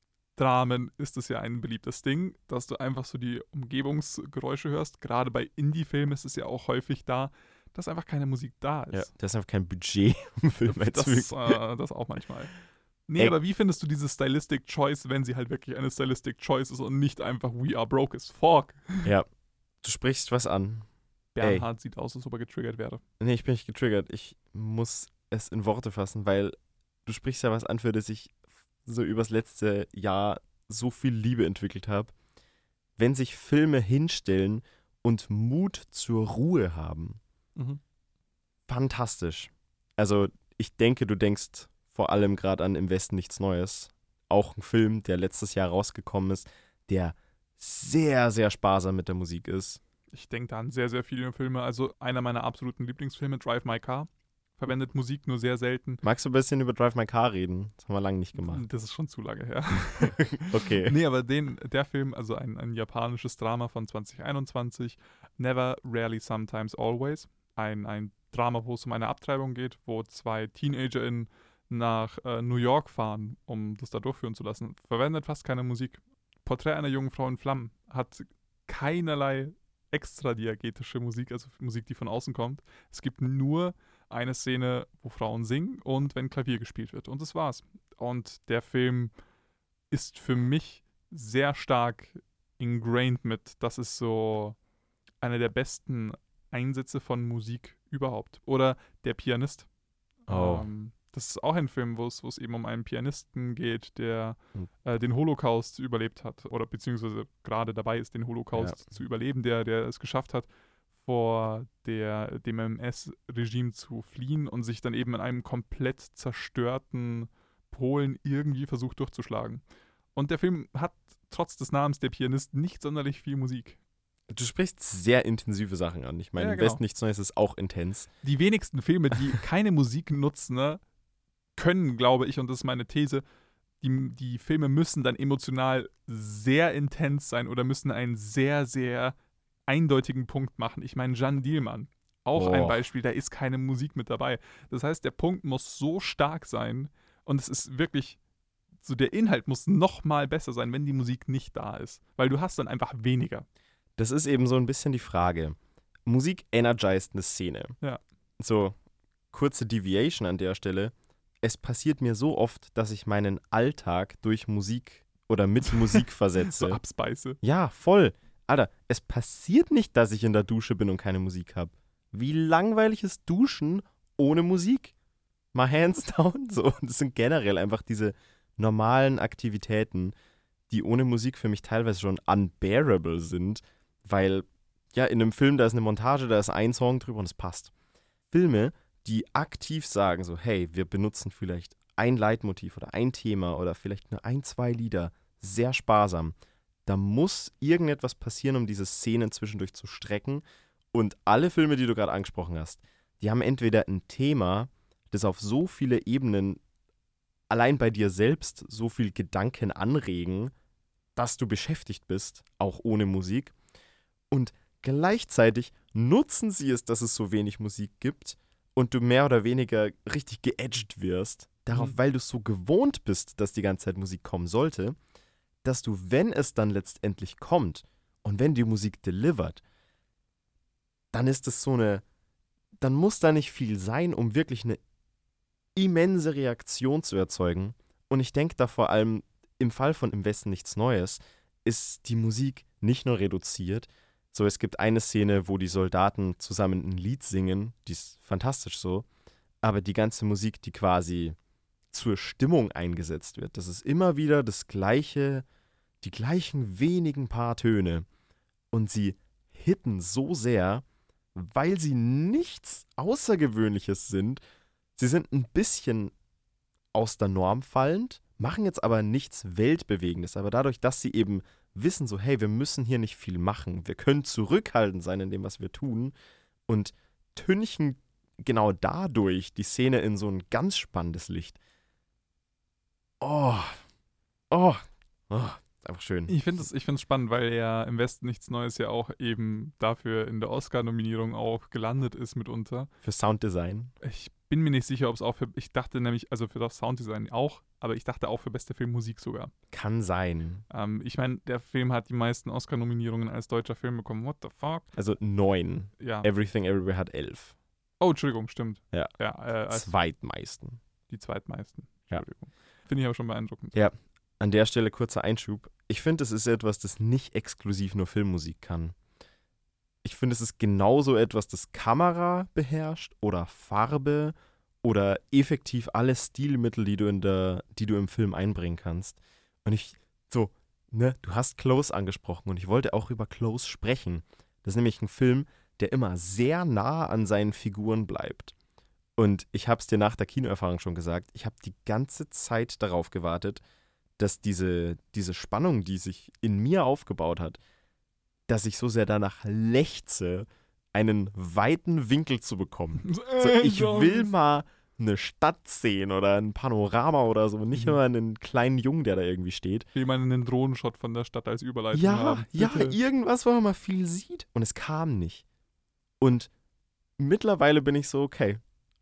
Dramen ist es ja ein beliebtes Ding, dass du einfach so die Umgebungsgeräusche hörst. Gerade bei Indie-Filmen ist es ja auch häufig da, dass einfach keine Musik da ist. Ja, da ist einfach kein Budget, um Filme zu das auch manchmal. Nee, aber wie findest du diese Stylistic Choice, wenn sie halt wirklich eine Stylistic Choice ist und nicht einfach We are broke as fuck? Ja, du sprichst was an. Bernhard sieht aus, als ob er getriggert wäre. Nee, ich bin nicht getriggert. Ich muss es in Worte fassen, weil du sprichst ja was an, für das ich so übers letzte Jahr so viel Liebe entwickelt habe. Wenn sich Filme hinstellen und Mut zur Ruhe haben. Mhm. Fantastisch. Also ich denke, du denkst vor allem gerade an Im Westen nichts Neues. Auch ein Film, der letztes Jahr rausgekommen ist, der sehr, sehr sparsam mit der Musik ist. Ich denke da an sehr, sehr viele Filme. Also einer meiner absoluten Lieblingsfilme, Drive My Car, verwendet Musik nur sehr selten. Magst du ein bisschen über Drive My Car reden? Das haben wir lange nicht gemacht. Das ist schon zu lange her. Okay. Nee, aber der Film, also ein japanisches Drama von 2021, Never, Rarely, Sometimes, Always. Ein Drama, wo es um eine Abtreibung geht, wo 2 TeenagerInnen nach New York fahren, um das da durchführen zu lassen. Verwendet fast keine Musik. Porträt einer jungen Frau in Flammen hat keinerlei extradiegetische Musik, also Musik, die von außen kommt. Es gibt nur eine Szene, wo Frauen singen und wenn Klavier gespielt wird. Und das war's. Und der Film ist für mich sehr stark ingrained mit, das ist so einer der besten Einsätze von Musik überhaupt. Oder Der Pianist. Oh. Das ist auch ein Film, wo es eben um einen Pianisten geht, der den Holocaust überlebt hat. Oder beziehungsweise gerade dabei ist, den Holocaust zu überleben, der es geschafft hat, vor dem MS-Regime zu fliehen und sich dann eben in einem komplett zerstörten Polen irgendwie versucht durchzuschlagen. Und der Film hat trotz des Namens Der Pianist nicht sonderlich viel Musik. Du sprichst sehr intensive Sachen an. Ich meine, Ja, Im genau. Westen nichts Neues ist auch intens. Die wenigsten Filme, die keine Musik nutzen, ne, können, glaube ich, und das ist meine These, die Filme müssen dann emotional sehr intens sein oder müssen einen sehr, sehr eindeutigen Punkt machen. Ich meine, Jeanne Dielmann, Auch ein Oh. Beispiel, da ist keine Musik mit dabei. Das heißt, der Punkt muss so stark sein und es ist wirklich, so der Inhalt muss noch mal besser sein, wenn die Musik nicht da ist. Weil du hast dann einfach weniger. Das ist eben so ein bisschen die Frage. Musik energisiert eine Szene. Ja. So, kurze Deviation an der Stelle. Es passiert mir so oft, dass ich meinen Alltag durch Musik oder mit Musik versetze. So abspeise. Ja, voll. Alter, es passiert nicht, dass ich in der Dusche bin und keine Musik habe. Wie langweilig ist Duschen ohne Musik? Mal hands down. So, das sind generell einfach diese normalen Aktivitäten, die ohne Musik für mich teilweise schon unbearable sind, weil, ja, in einem Film, da ist eine Montage, da ist ein Song drüber und es passt. Filme, die aktiv sagen, so, hey, wir benutzen vielleicht ein Leitmotiv oder ein Thema oder vielleicht nur ein, zwei Lieder, sehr sparsam. Da muss irgendetwas passieren, um diese Szenen zwischendurch zu strecken. Und alle Filme, die du gerade angesprochen hast, die haben entweder ein Thema, das auf so viele Ebenen allein bei dir selbst so viel Gedanken anregen, dass du beschäftigt bist, auch ohne Musik. Und gleichzeitig nutzen sie es, dass es so wenig Musik gibt und du mehr oder weniger richtig geedged wirst, darauf, weil du es so gewohnt bist, dass die ganze Zeit Musik kommen sollte, dass du, wenn es dann letztendlich kommt und wenn die Musik delivert, dann ist es so eine, dann muss da nicht viel sein, um wirklich eine immense Reaktion zu erzeugen. Und ich denke da vor allem, im Fall von Im Westen nichts Neues, ist die Musik nicht nur reduziert. So, es gibt eine Szene, wo die Soldaten zusammen ein Lied singen, die ist fantastisch so, aber die ganze Musik, die quasi zur Stimmung eingesetzt wird, das ist immer wieder das gleiche, die gleichen wenigen paar Töne. Und sie hitten so sehr, weil sie nichts Außergewöhnliches sind. Sie sind ein bisschen aus der Norm fallend, machen jetzt aber nichts Weltbewegendes. Aber dadurch, dass sie eben wissen, so, hey, wir müssen hier nicht viel machen. Wir können zurückhaltend sein in dem, was wir tun. Und tünchen genau dadurch die Szene in so ein ganz spannendes Licht. Oh, einfach schön. Ich finde es spannend, weil ja Im Westen nichts Neues ja auch eben dafür in der Oscar-Nominierung auch gelandet ist mitunter. Für Sounddesign. Ich bin mir nicht sicher, ob es auch ich dachte nämlich, also für das Sounddesign auch, aber ich dachte auch für beste Filmmusik sogar. Kann sein. Ich meine, der Film hat die meisten Oscar-Nominierungen als deutscher Film bekommen. What the fuck? Also 9. Ja. Everything Everywhere hat 11. Oh, Entschuldigung, stimmt. Ja. Als Zweitmeisten. die zweitmeisten. Ja. Entschuldigung. Finde ich aber schon beeindruckend. Ja. An der Stelle kurzer Einschub. Ich finde, es ist etwas, das nicht exklusiv nur Filmmusik kann. Ich finde, es ist genauso etwas, das Kamera beherrscht oder Farbe oder effektiv alle Stilmittel, die du im Film einbringen kannst. Und du hast Close angesprochen und ich wollte auch über Close sprechen. Das ist nämlich ein Film, der immer sehr nah an seinen Figuren bleibt. Und ich habe es dir nach der Kinoerfahrung schon gesagt, ich habe die ganze Zeit darauf gewartet, dass diese Spannung, die sich in mir aufgebaut hat, dass ich so sehr danach lechze, einen weiten Winkel zu bekommen. So, ich will mal eine Stadt sehen oder ein Panorama oder so, nicht immer einen kleinen Jungen, der da irgendwie steht. Will man einen Drohnenshot von der Stadt als Überleitung haben. Ja, Bitte. irgendwas, wo man mal viel sieht. Und es kam nicht. Und mittlerweile bin ich so, okay,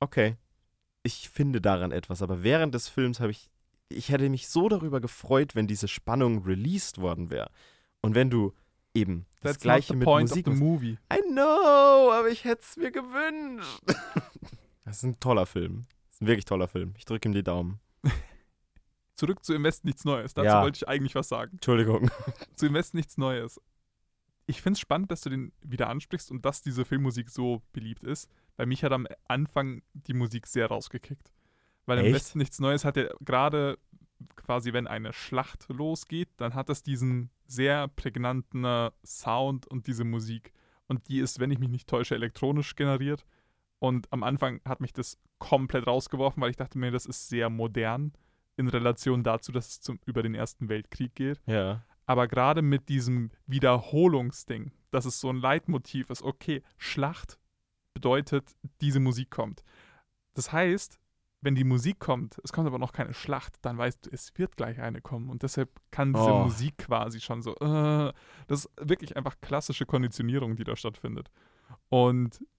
ich finde daran etwas. Aber während des Films ich hätte mich so darüber gefreut, wenn diese Spannung released worden wäre. Und wenn du eben das That's Gleiche not the mit point Musik of the machst. movie. I know, aber ich hätte es mir gewünscht. Das ist ein toller Film. Das ist ein wirklich toller Film. Ich drücke ihm die Daumen. Zurück zu Im Westen nichts Neues. Dazu Ja. wollte ich eigentlich was sagen. Entschuldigung. Zu Im Westen nichts Neues. Ich finde es spannend, dass du den wieder ansprichst und dass diese Filmmusik so beliebt ist. Weil mich hat am Anfang die Musik sehr rausgekickt. Weil Im Echt? Westen nichts Neues hat ja gerade quasi, wenn eine Schlacht losgeht, dann hat das diesen sehr prägnanten Sound und diese Musik. Und die ist, wenn ich mich nicht täusche, elektronisch generiert. Und am Anfang hat mich das komplett rausgeworfen, weil ich dachte mir, das ist sehr modern in Relation dazu, dass es über den Ersten Weltkrieg geht. Ja. Aber gerade mit diesem Wiederholungsding, dass es so ein Leitmotiv ist, okay, Schlacht bedeutet, diese Musik kommt. Das heißt, wenn die Musik kommt, es kommt aber noch keine Schlacht, dann weißt du, es wird gleich eine kommen. Und deshalb kann diese Musik quasi schon so, das ist wirklich einfach klassische Konditionierung, die da stattfindet. Und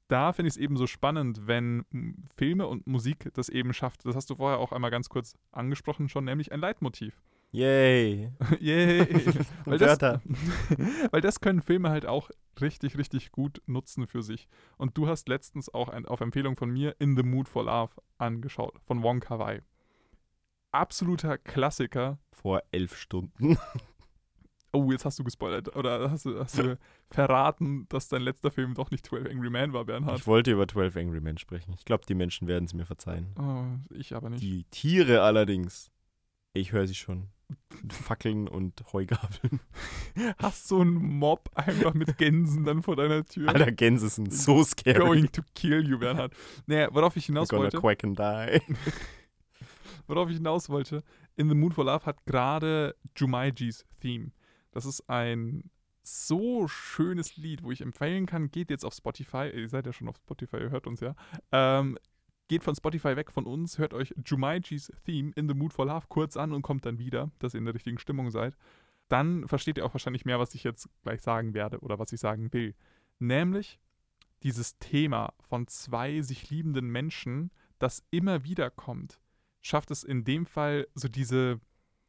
da finde ich es eben so spannend, wenn Filme und Musik das eben schafft. Das hast du vorher auch einmal ganz kurz angesprochen schon, nämlich ein Leitmotiv. Yay. Yay. Wörter. Weil das können Filme halt auch richtig, richtig gut nutzen für sich. Und du hast letztens auch auf Empfehlung von mir In the Mood for Love angeschaut, von Wong Kar-wai. Absoluter Klassiker. Vor 11 Stunden. Oh, jetzt hast du gespoilert. Oder hast du verraten, dass dein letzter Film doch nicht 12 Angry Men war, Bernhard? Ich wollte über 12 Angry Men sprechen. Ich glaube, die Menschen werden es mir verzeihen. Oh, ich aber nicht. Die Tiere allerdings. Ich höre sie schon. Fackeln und Heugabeln. Hast so einen Mob einfach mit Gänsen dann vor deiner Tür? Alter, Gänse sind so scary. Going to kill you, Bernhard. Naja, worauf ich hinaus We're gonna wollte. quack and die. Worauf ich hinaus wollte. In the Mood for Love hat gerade Jumaijis Theme. Das ist ein so schönes Lied, wo ich empfehlen kann, geht jetzt auf Spotify. Ihr seid ja schon auf Spotify, ihr hört uns ja. Geht von Spotify weg von uns, hört euch Jumaijis Theme In the Mood for Love kurz an und kommt dann wieder, dass ihr in der richtigen Stimmung seid. Dann versteht ihr auch wahrscheinlich mehr, was ich jetzt gleich sagen werde oder was ich sagen will. Nämlich dieses Thema von zwei sich liebenden Menschen, das immer wieder kommt, schafft es in dem Fall so diese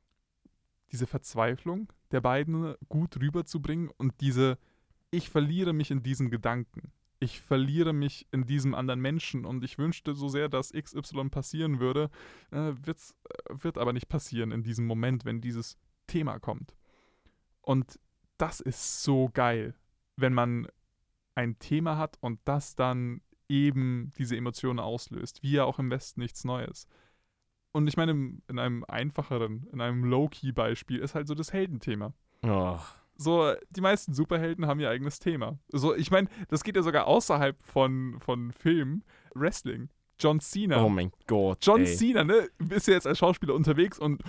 Verzweiflung der beiden gut rüberzubringen und ich verliere mich in diesen Gedanken. Ich verliere mich in diesem anderen Menschen und ich wünschte so sehr, dass XY passieren würde, wird aber nicht passieren in diesem Moment, wenn dieses Thema kommt. Und das ist so geil, wenn man ein Thema hat und das dann eben diese Emotionen auslöst, wie ja auch im Westen nichts Neues. Und ich meine, in einem einfacheren, in einem Low-Key-Beispiel ist halt so das Heldenthema. Oh. So, die meisten Superhelden haben ihr eigenes Thema. So, ich meine, das geht ja sogar außerhalb von Filmen. Wrestling. John Cena. Oh mein Gott. John ey. Cena, ne, ist ja jetzt als Schauspieler unterwegs und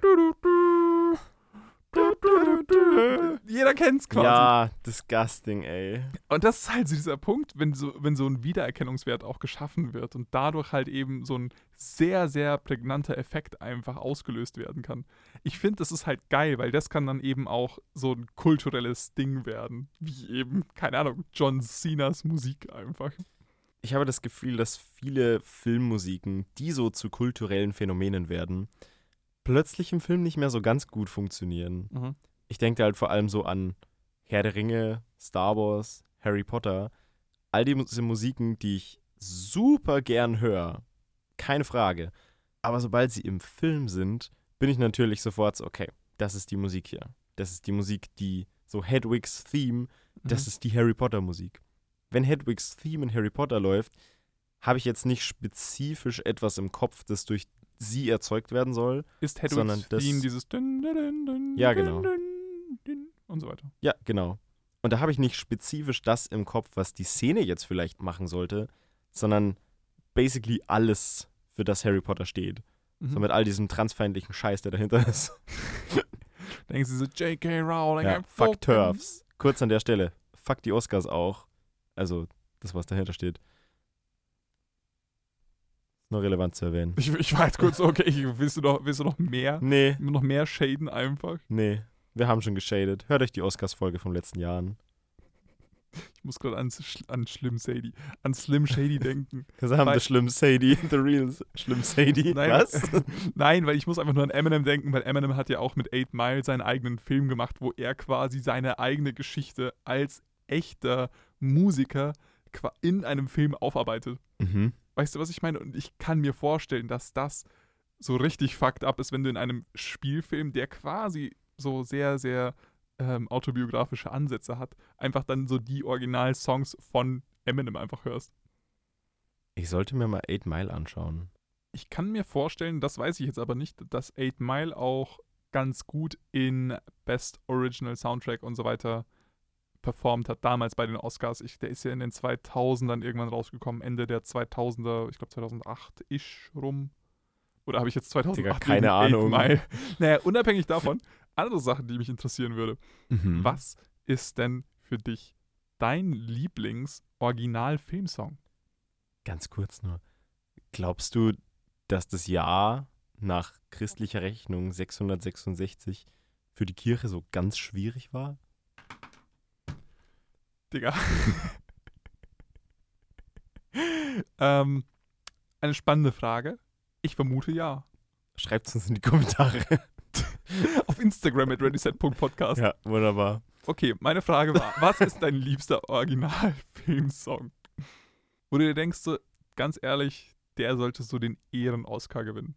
jeder kennt's quasi. Ja, disgusting, ey. Und das ist halt so dieser Punkt, wenn so ein Wiedererkennungswert auch geschaffen wird und dadurch halt eben so ein sehr, sehr prägnanter Effekt einfach ausgelöst werden kann. Ich finde, das ist halt geil, weil das kann dann eben auch so ein kulturelles Ding werden. Wie eben, keine Ahnung, John Cenas Musik einfach. Ich habe das Gefühl, dass viele Filmmusiken, die so zu kulturellen Phänomenen werden, plötzlich im Film nicht mehr so ganz gut funktionieren. Mhm. Ich denke halt vor allem so an Herr der Ringe, Star Wars, Harry Potter. All diese Musiken, die ich super gern höre. Keine Frage. Aber sobald sie im Film sind, bin ich natürlich sofort so, okay, das ist die Musik hier. Das ist die Musik, die so Hedwigs Theme, das ist die Harry Potter Musik. Wenn Hedwigs Theme in Harry Potter läuft, habe ich jetzt nicht spezifisch etwas im Kopf, das durch sie erzeugt werden soll. Ist sondern Hedwigs das- Theme dieses dün, dün, dün, dün, Ja, genau. dün, dün und so weiter. Ja, genau. Und da habe ich nicht spezifisch das im Kopf, was die Szene jetzt vielleicht machen sollte, sondern basically alles, für das Harry Potter steht. Mhm. So mit all diesem transfeindlichen Scheiß, der dahinter ist. Denken sie so, J.K. Rowling, Ja, I'm fuck fucking- Turfs. Kurz an der Stelle. Fuck die Oscars auch. Also, das, was dahinter steht. Ist nur relevant zu erwähnen. Ich war jetzt kurz so, okay, willst du noch mehr? Nee, Noch mehr shaden einfach? nee. Wir haben schon geschadet. Hört euch die Oscars-Folge vom letzten Jahr an. Ich muss gerade an Slim Shady denken. Das haben Weil- wir Schlimm Sadie. The real Schlimm Sadie. Nein, Was? Nein, weil ich muss einfach nur an Eminem denken, weil Eminem hat ja auch mit 8 Mile seinen eigenen Film gemacht, wo er quasi seine eigene Geschichte als echter Musiker in einem Film aufarbeitet. Mhm. Weißt du, was ich meine? Und ich kann mir vorstellen, dass das so richtig fucked up ist, wenn du in einem Spielfilm, der quasi so sehr, sehr autobiografische Ansätze hat, einfach dann so die Original-Songs von Eminem einfach hörst. Ich sollte mir mal 8 Mile anschauen. Ich kann mir vorstellen, das weiß ich jetzt aber nicht, dass 8 Mile auch ganz gut in Best Original Soundtrack und so weiter performt hat, damals bei den Oscars. Der ist ja in den 2000ern irgendwann rausgekommen, Ende der 2000er, ich glaube 2008-ish rum. Oder habe ich jetzt 2008? Digga, keine wegen 8 Ahnung. Mile? Naja, unabhängig davon, andere Sachen, die mich interessieren würde. Mhm. Was ist denn für dich dein Lieblings-Original-Filmsong? Ganz kurz nur. Glaubst du, dass das Jahr nach christlicher Rechnung 666 für die Kirche so ganz schwierig war? Digga. Eine spannende Frage. Ich vermute ja. Schreibt es uns in die Kommentare. Auf Instagram at readyset.podcast. Ja, wunderbar. Okay, meine Frage war, was ist dein liebster Original-Filmsong? Wo du dir denkst, so, ganz ehrlich, der sollte so den Ehren-Oscar gewinnen.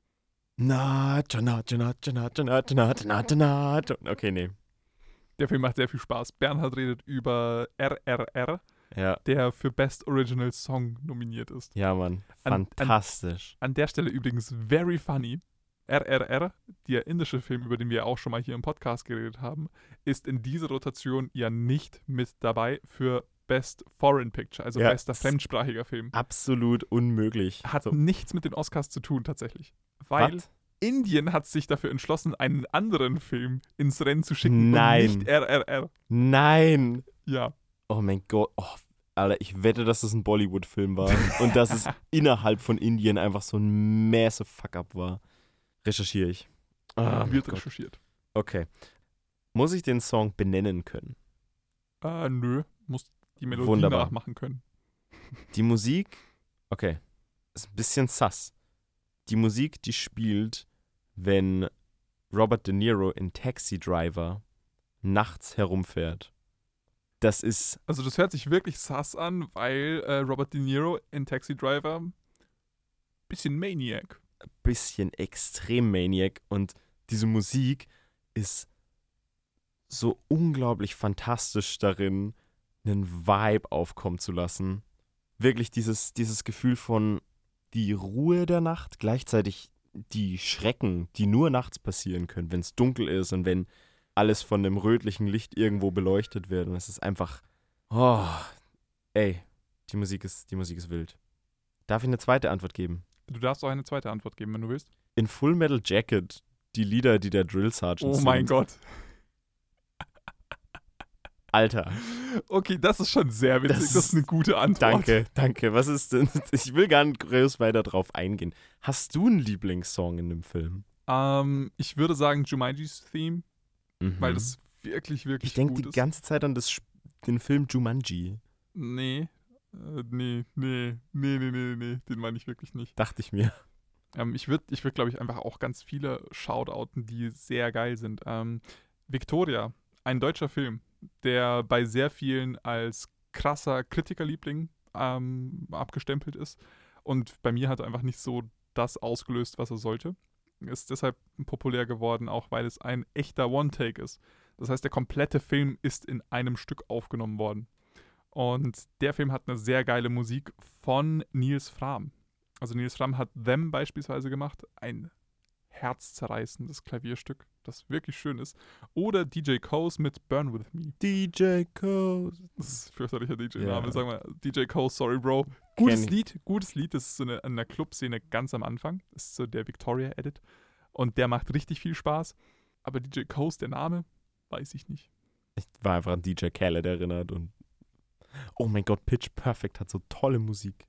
Okay, nee. Der Film macht sehr viel Spaß. Bernhard redet über RRR, Ja. der für Best Original Song nominiert ist. Ja, Mann. Fantastisch. An der Stelle übrigens very funny. RRR, der indische Film, über den wir auch schon mal hier im Podcast geredet haben, ist in dieser Rotation ja nicht mit dabei für Best Foreign Picture, also Ja, bester fremdsprachiger Film. Absolut unmöglich. Hat So, nichts mit den Oscars zu tun tatsächlich. Weil was? Indien hat sich dafür entschlossen, einen anderen Film ins Rennen zu schicken Nein. und nicht RRR. Nein. Ja. Oh mein Gott. Oh, Alter, ich wette, dass das ein Bollywood-Film war. Und dass es innerhalb von Indien einfach so ein massive Fuck-up war. Recherchiere ich. Wird Gott. recherchiert. Okay. Muss ich den Song benennen können? Nö, muss die Melodie Wunderbar. nachmachen können. Die Musik, okay, ist ein bisschen sass. Die Musik, die spielt, wenn Robert De Niro in Taxi Driver nachts herumfährt. Das ist, Also das hört sich wirklich sass an, weil Robert De Niro in Taxi Driver bisschen Maniac. ein bisschen extrem Maniac und diese Musik ist so unglaublich fantastisch darin, einen Vibe aufkommen zu lassen. Wirklich dieses Gefühl von die Ruhe der Nacht, gleichzeitig die Schrecken, die nur nachts passieren können, wenn es dunkel ist und wenn alles von einem rötlichen Licht irgendwo beleuchtet wird. Und es ist einfach, oh, ey, die Musik ist wild. Darf ich eine zweite Antwort geben? Du darfst auch eine zweite Antwort geben, wenn du willst. In Full Metal Jacket, die Lieder, die der Drill Sergeant Oh mein singt. Gott. Alter, Okay, das ist schon sehr witzig. Das ist eine gute Antwort. danke. Was ist denn? Ich will gar nicht groß weiter drauf eingehen. Hast du einen Lieblingssong in dem Film? Ich würde sagen Jumanji's Theme, weil das wirklich, wirklich Ich denke gut die ist. ganze Zeit an den Film Jumanji. Nee. Nee, den meine ich wirklich nicht. Dachte ich mir. Ich würd, glaube ich, einfach auch ganz viele shoutouten, die sehr geil sind. Victoria, ein deutscher Film, der bei sehr vielen als krasser Kritikerliebling abgestempelt ist. Und bei mir hat er einfach nicht so das ausgelöst, was er sollte. Ist deshalb populär geworden, auch weil es ein echter One-Take ist. Das heißt, der komplette Film ist in einem Stück aufgenommen worden. Und der Film hat eine sehr geile Musik von Nils Frahm. Also Nils Frahm hat Them beispielsweise gemacht, ein herzzerreißendes Klavierstück, das wirklich schön ist. Oder DJ Coase mit Burn With Me. DJ Coase. Das ist ein fürchterlicher DJ-Name. Ja. Sagen wir DJ Coase, sorry Bro. Kenn Gutes ich. Lied. Das ist so in der Club-Szene ganz am Anfang. Das ist so der Victoria-Edit. Und der macht richtig viel Spaß. Aber DJ Coase, der Name, weiß ich nicht. Ich war einfach an DJ Khaled erinnert und oh mein Gott, Pitch Perfect hat so tolle Musik.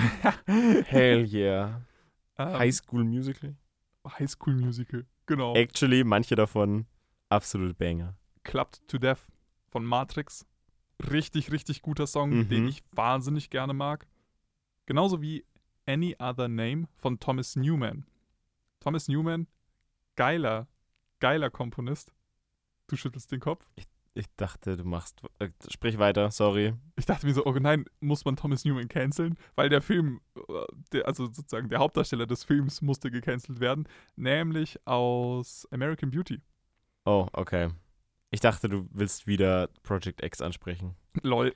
Hell yeah. High School Musical. High School Musical, genau. Actually, manche davon absolut Banger. Clubbed to Death von Matrix. Richtig, richtig guter Song, den ich wahnsinnig gerne mag. Genauso wie Any Other Name von Thomas Newman. Thomas Newman, geiler Komponist. Du schüttelst den Kopf. Ich dachte, du machst. Sprich weiter, sorry. Ich dachte mir so, oh nein, muss man Thomas Newman canceln? Weil der Film, also sozusagen der Hauptdarsteller des Films musste gecancelt werden. Nämlich aus American Beauty. Oh, okay. Ich dachte, du willst wieder Project X ansprechen. Lol.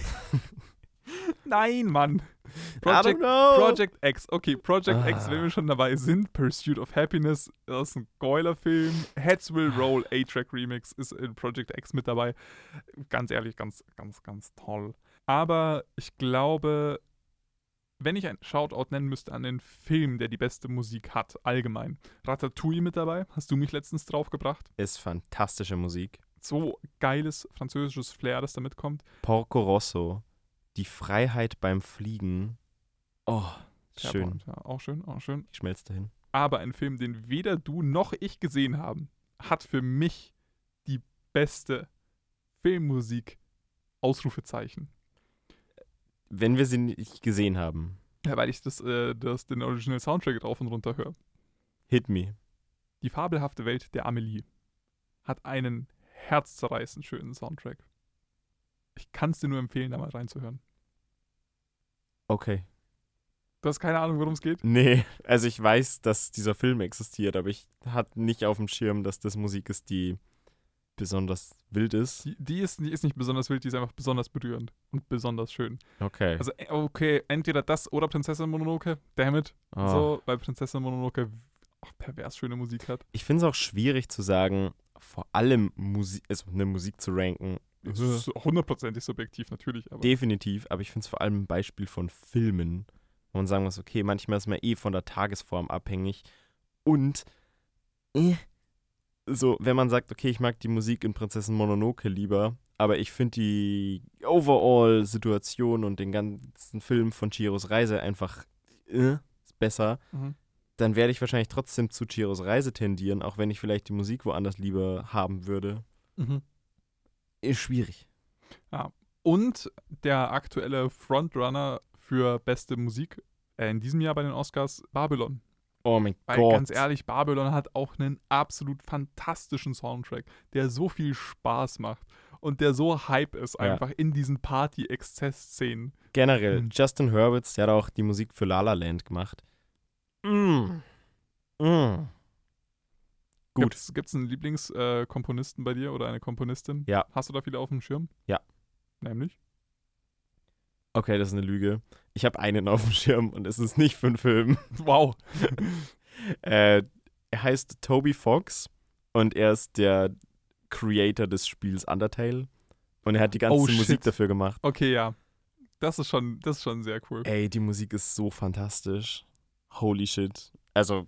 Nein, Mann. I don't know. Project X. Okay, Project X, wenn wir schon dabei sind. Pursuit of Happiness, das ist ein geiler Film. Heads Will Roll, A-Track Remix ist in Project X mit dabei. Ganz ehrlich, ganz, ganz, ganz toll. Aber ich glaube, wenn ich einen Shoutout nennen müsste an den Film, der die beste Musik hat, allgemein. Ratatouille mit dabei, hast du mich letztens draufgebracht. Ist fantastische Musik. So geiles französisches Flair, das da mitkommt. Porco Rosso. Die Freiheit beim Fliegen. Oh, schön. Ja, auch schön, auch schön. Ich schmelze dahin. Aber ein Film, den weder du noch ich gesehen haben, hat für mich die beste Filmmusik. Ausrufezeichen. wenn wir sie nicht gesehen haben. Ja, weil ich den Original Soundtrack rauf und runter höre. Hit me. Die fabelhafte Welt der Amelie hat einen herzzerreißend schönen Soundtrack. Ich kann es dir nur empfehlen, da mal reinzuhören. Okay. Du hast keine Ahnung, worum es geht? Nee, also ich weiß, dass dieser Film existiert, aber ich hatte nicht auf dem Schirm, dass das Musik ist, die besonders wild ist. Die ist nicht besonders wild, die ist einfach besonders berührend und besonders schön. Okay. Also, okay, entweder das oder Prinzessin Mononoke, dammit. Oh. So, weil Prinzessin Mononoke auch pervers schöne Musik hat. Ich finde es auch schwierig zu sagen, vor allem eine Musik zu ranken. Das ist 100%ig subjektiv, natürlich. Aber Definitiv, aber ich finde es vor allem ein Beispiel von Filmen, wo man sagen muss, okay, manchmal ist man von der Tagesform abhängig und so, wenn man sagt, okay, ich mag die Musik in Prinzessin Mononoke lieber, aber ich finde die Overall-Situation und den ganzen Film von Chihiros Reise einfach ist besser, dann werde ich wahrscheinlich trotzdem zu Chihiros Reise tendieren, auch wenn ich vielleicht die Musik woanders lieber haben würde. Ist schwierig. Ja. Und der aktuelle Frontrunner für beste Musik in diesem Jahr bei den Oscars, Babylon. Oh mein Weil Gott. ganz ehrlich, Babylon hat auch einen absolut fantastischen Soundtrack, der so viel Spaß macht und der so Hype ist einfach in diesen Party-Exzess-Szenen. Generell, Justin Hurwitz, der hat auch die Musik für La La Land gemacht. Gut. Gibt's einen Lieblingskomponisten bei dir oder eine Komponistin? Ja. Hast du da viele auf dem Schirm? Ja. Nämlich? Okay, das ist eine Lüge. Ich habe einen auf dem Schirm und es ist nicht für einen Film. Wow. Er heißt Toby Fox und er ist der Creator des Spiels Undertale. Und er hat die ganze Musik dafür gemacht. Okay, ja. Das ist schon sehr cool. Ey, die Musik ist so fantastisch. Holy shit. Also,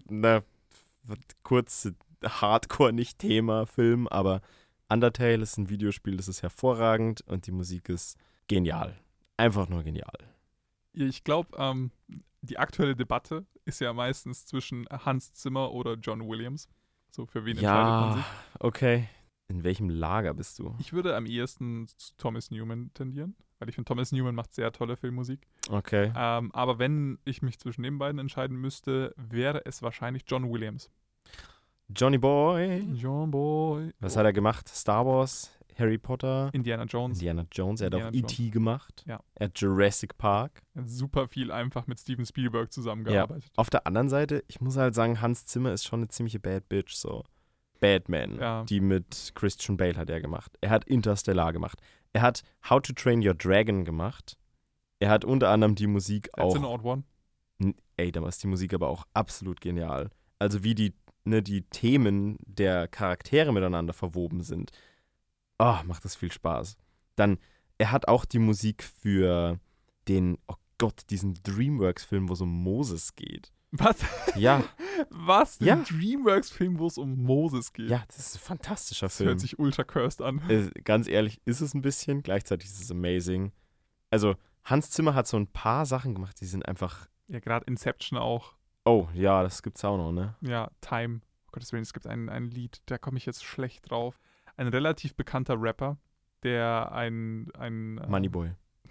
kurz Hardcore nicht Thema, Film, aber Undertale ist ein Videospiel, das ist hervorragend und die Musik ist genial. Einfach nur genial. Ich glaube, die aktuelle Debatte ist ja meistens zwischen Hans Zimmer oder John Williams. So, für wen entscheidet man sich? Okay. In welchem Lager bist du? Ich würde am ehesten zu Thomas Newman tendieren, weil ich finde, Thomas Newman macht sehr tolle Filmmusik. Okay. Aber wenn ich mich zwischen den beiden entscheiden müsste, wäre es wahrscheinlich John Williams. Johnny Boy. John Boy. Was hat er gemacht? Star Wars, Harry Potter, Indiana Jones. Er hat auch Indiana E.T. gemacht. Ja. Er hat Jurassic Park. Er hat super viel einfach mit Steven Spielberg zusammengearbeitet. Auf der anderen Seite, ich muss halt sagen, Hans Zimmer ist schon eine ziemliche Bad Bitch, so. Batman, die mit Christian Bale hat er gemacht. Er hat Interstellar gemacht. Er hat How to Train Your Dragon gemacht. Er hat unter anderem die Musik That's an odd one. Ey, da ist die Musik aber auch absolut genial. Also wie die Themen der Charaktere miteinander verwoben sind. Oh, macht das viel Spaß. Dann, er hat auch die Musik für diesen Dreamworks-Film, wo es um Moses geht. Was? Ja. Was? Den Dreamworks-Film, wo es um Moses geht? Ja, das ist ein fantastischer Film. Das hört sich ultra cursed an. Ganz ehrlich, ist es ein bisschen. Gleichzeitig ist es amazing. Also, Hans Zimmer hat so ein paar Sachen gemacht, die sind einfach... Ja, gerade Inception auch. Oh, ja, das gibt's auch noch, ne? Ja, Time. Oh Gottes Willen, es gibt ein Lied, da komme ich jetzt schlecht drauf. Ein relativ bekannter Rapper, der ein Moneyboy.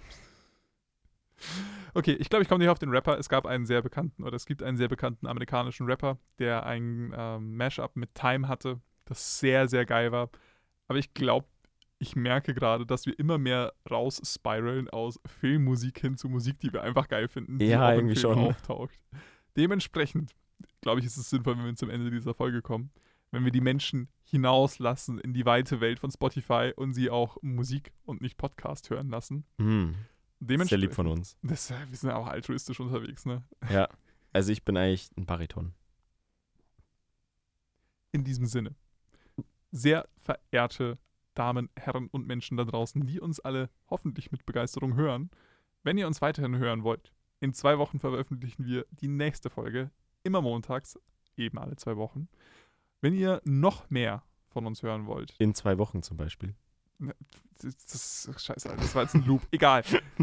Okay, ich glaube, ich komme nicht auf den Rapper. Es gibt einen sehr bekannten amerikanischen Rapper, der ein Mashup mit Time hatte, das sehr, sehr geil war. Aber ich glaube, ich merke gerade, dass wir immer mehr raus-spiralen aus Filmmusik hin zu Musik, die wir einfach geil finden, die ja, auch im irgendwie Film schon auftaucht. Dementsprechend, glaube ich, ist es sinnvoll, wenn wir zum Ende dieser Folge kommen, wenn wir die Menschen hinauslassen in die weite Welt von Spotify und sie auch Musik und nicht Podcast hören lassen. Sehr lieb von uns. Wir sind auch altruistisch unterwegs, ne? Ja, also ich bin eigentlich ein Bariton. In diesem Sinne, sehr verehrte Damen, Herren und Menschen da draußen, die uns alle hoffentlich mit Begeisterung hören, wenn ihr uns weiterhin hören wollt, in 2 Wochen veröffentlichen wir die nächste Folge, immer montags, eben alle 2 Wochen. Wenn ihr noch mehr von uns hören wollt. In 2 Wochen zum Beispiel. Scheiße, das war jetzt ein Loop. Egal.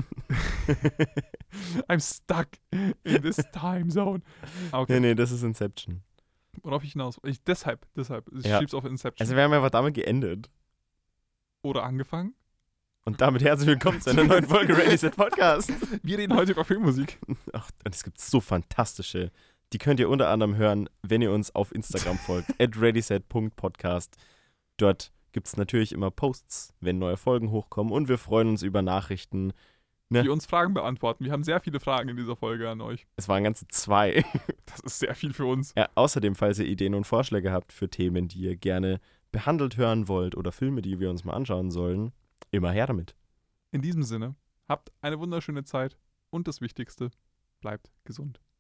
I'm stuck in this time zone. Okay. Nee, das ist Inception. Worauf ich hinaus? Deshalb. Ich schieb's auf Inception. Also wir haben einfach damit geendet. Oder angefangen. Und damit herzlich willkommen zu einer neuen Folge Ready Set Podcast. Wir reden heute über Filmmusik. Ach, und es gibt so fantastische. Die könnt ihr unter anderem hören, wenn ihr uns auf Instagram folgt, @readyset.podcast. Dort gibt es natürlich immer Posts, wenn neue Folgen hochkommen. Und wir freuen uns über Nachrichten. Die uns Fragen beantworten. Wir haben sehr viele Fragen in dieser Folge an euch. Es waren ganze 2. Das ist sehr viel für uns. Ja, außerdem, falls ihr Ideen und Vorschläge habt für Themen, die ihr gerne behandelt hören wollt oder Filme, die wir uns mal anschauen sollen, immer her damit. In diesem Sinne, habt eine wunderschöne Zeit und das Wichtigste, bleibt gesund.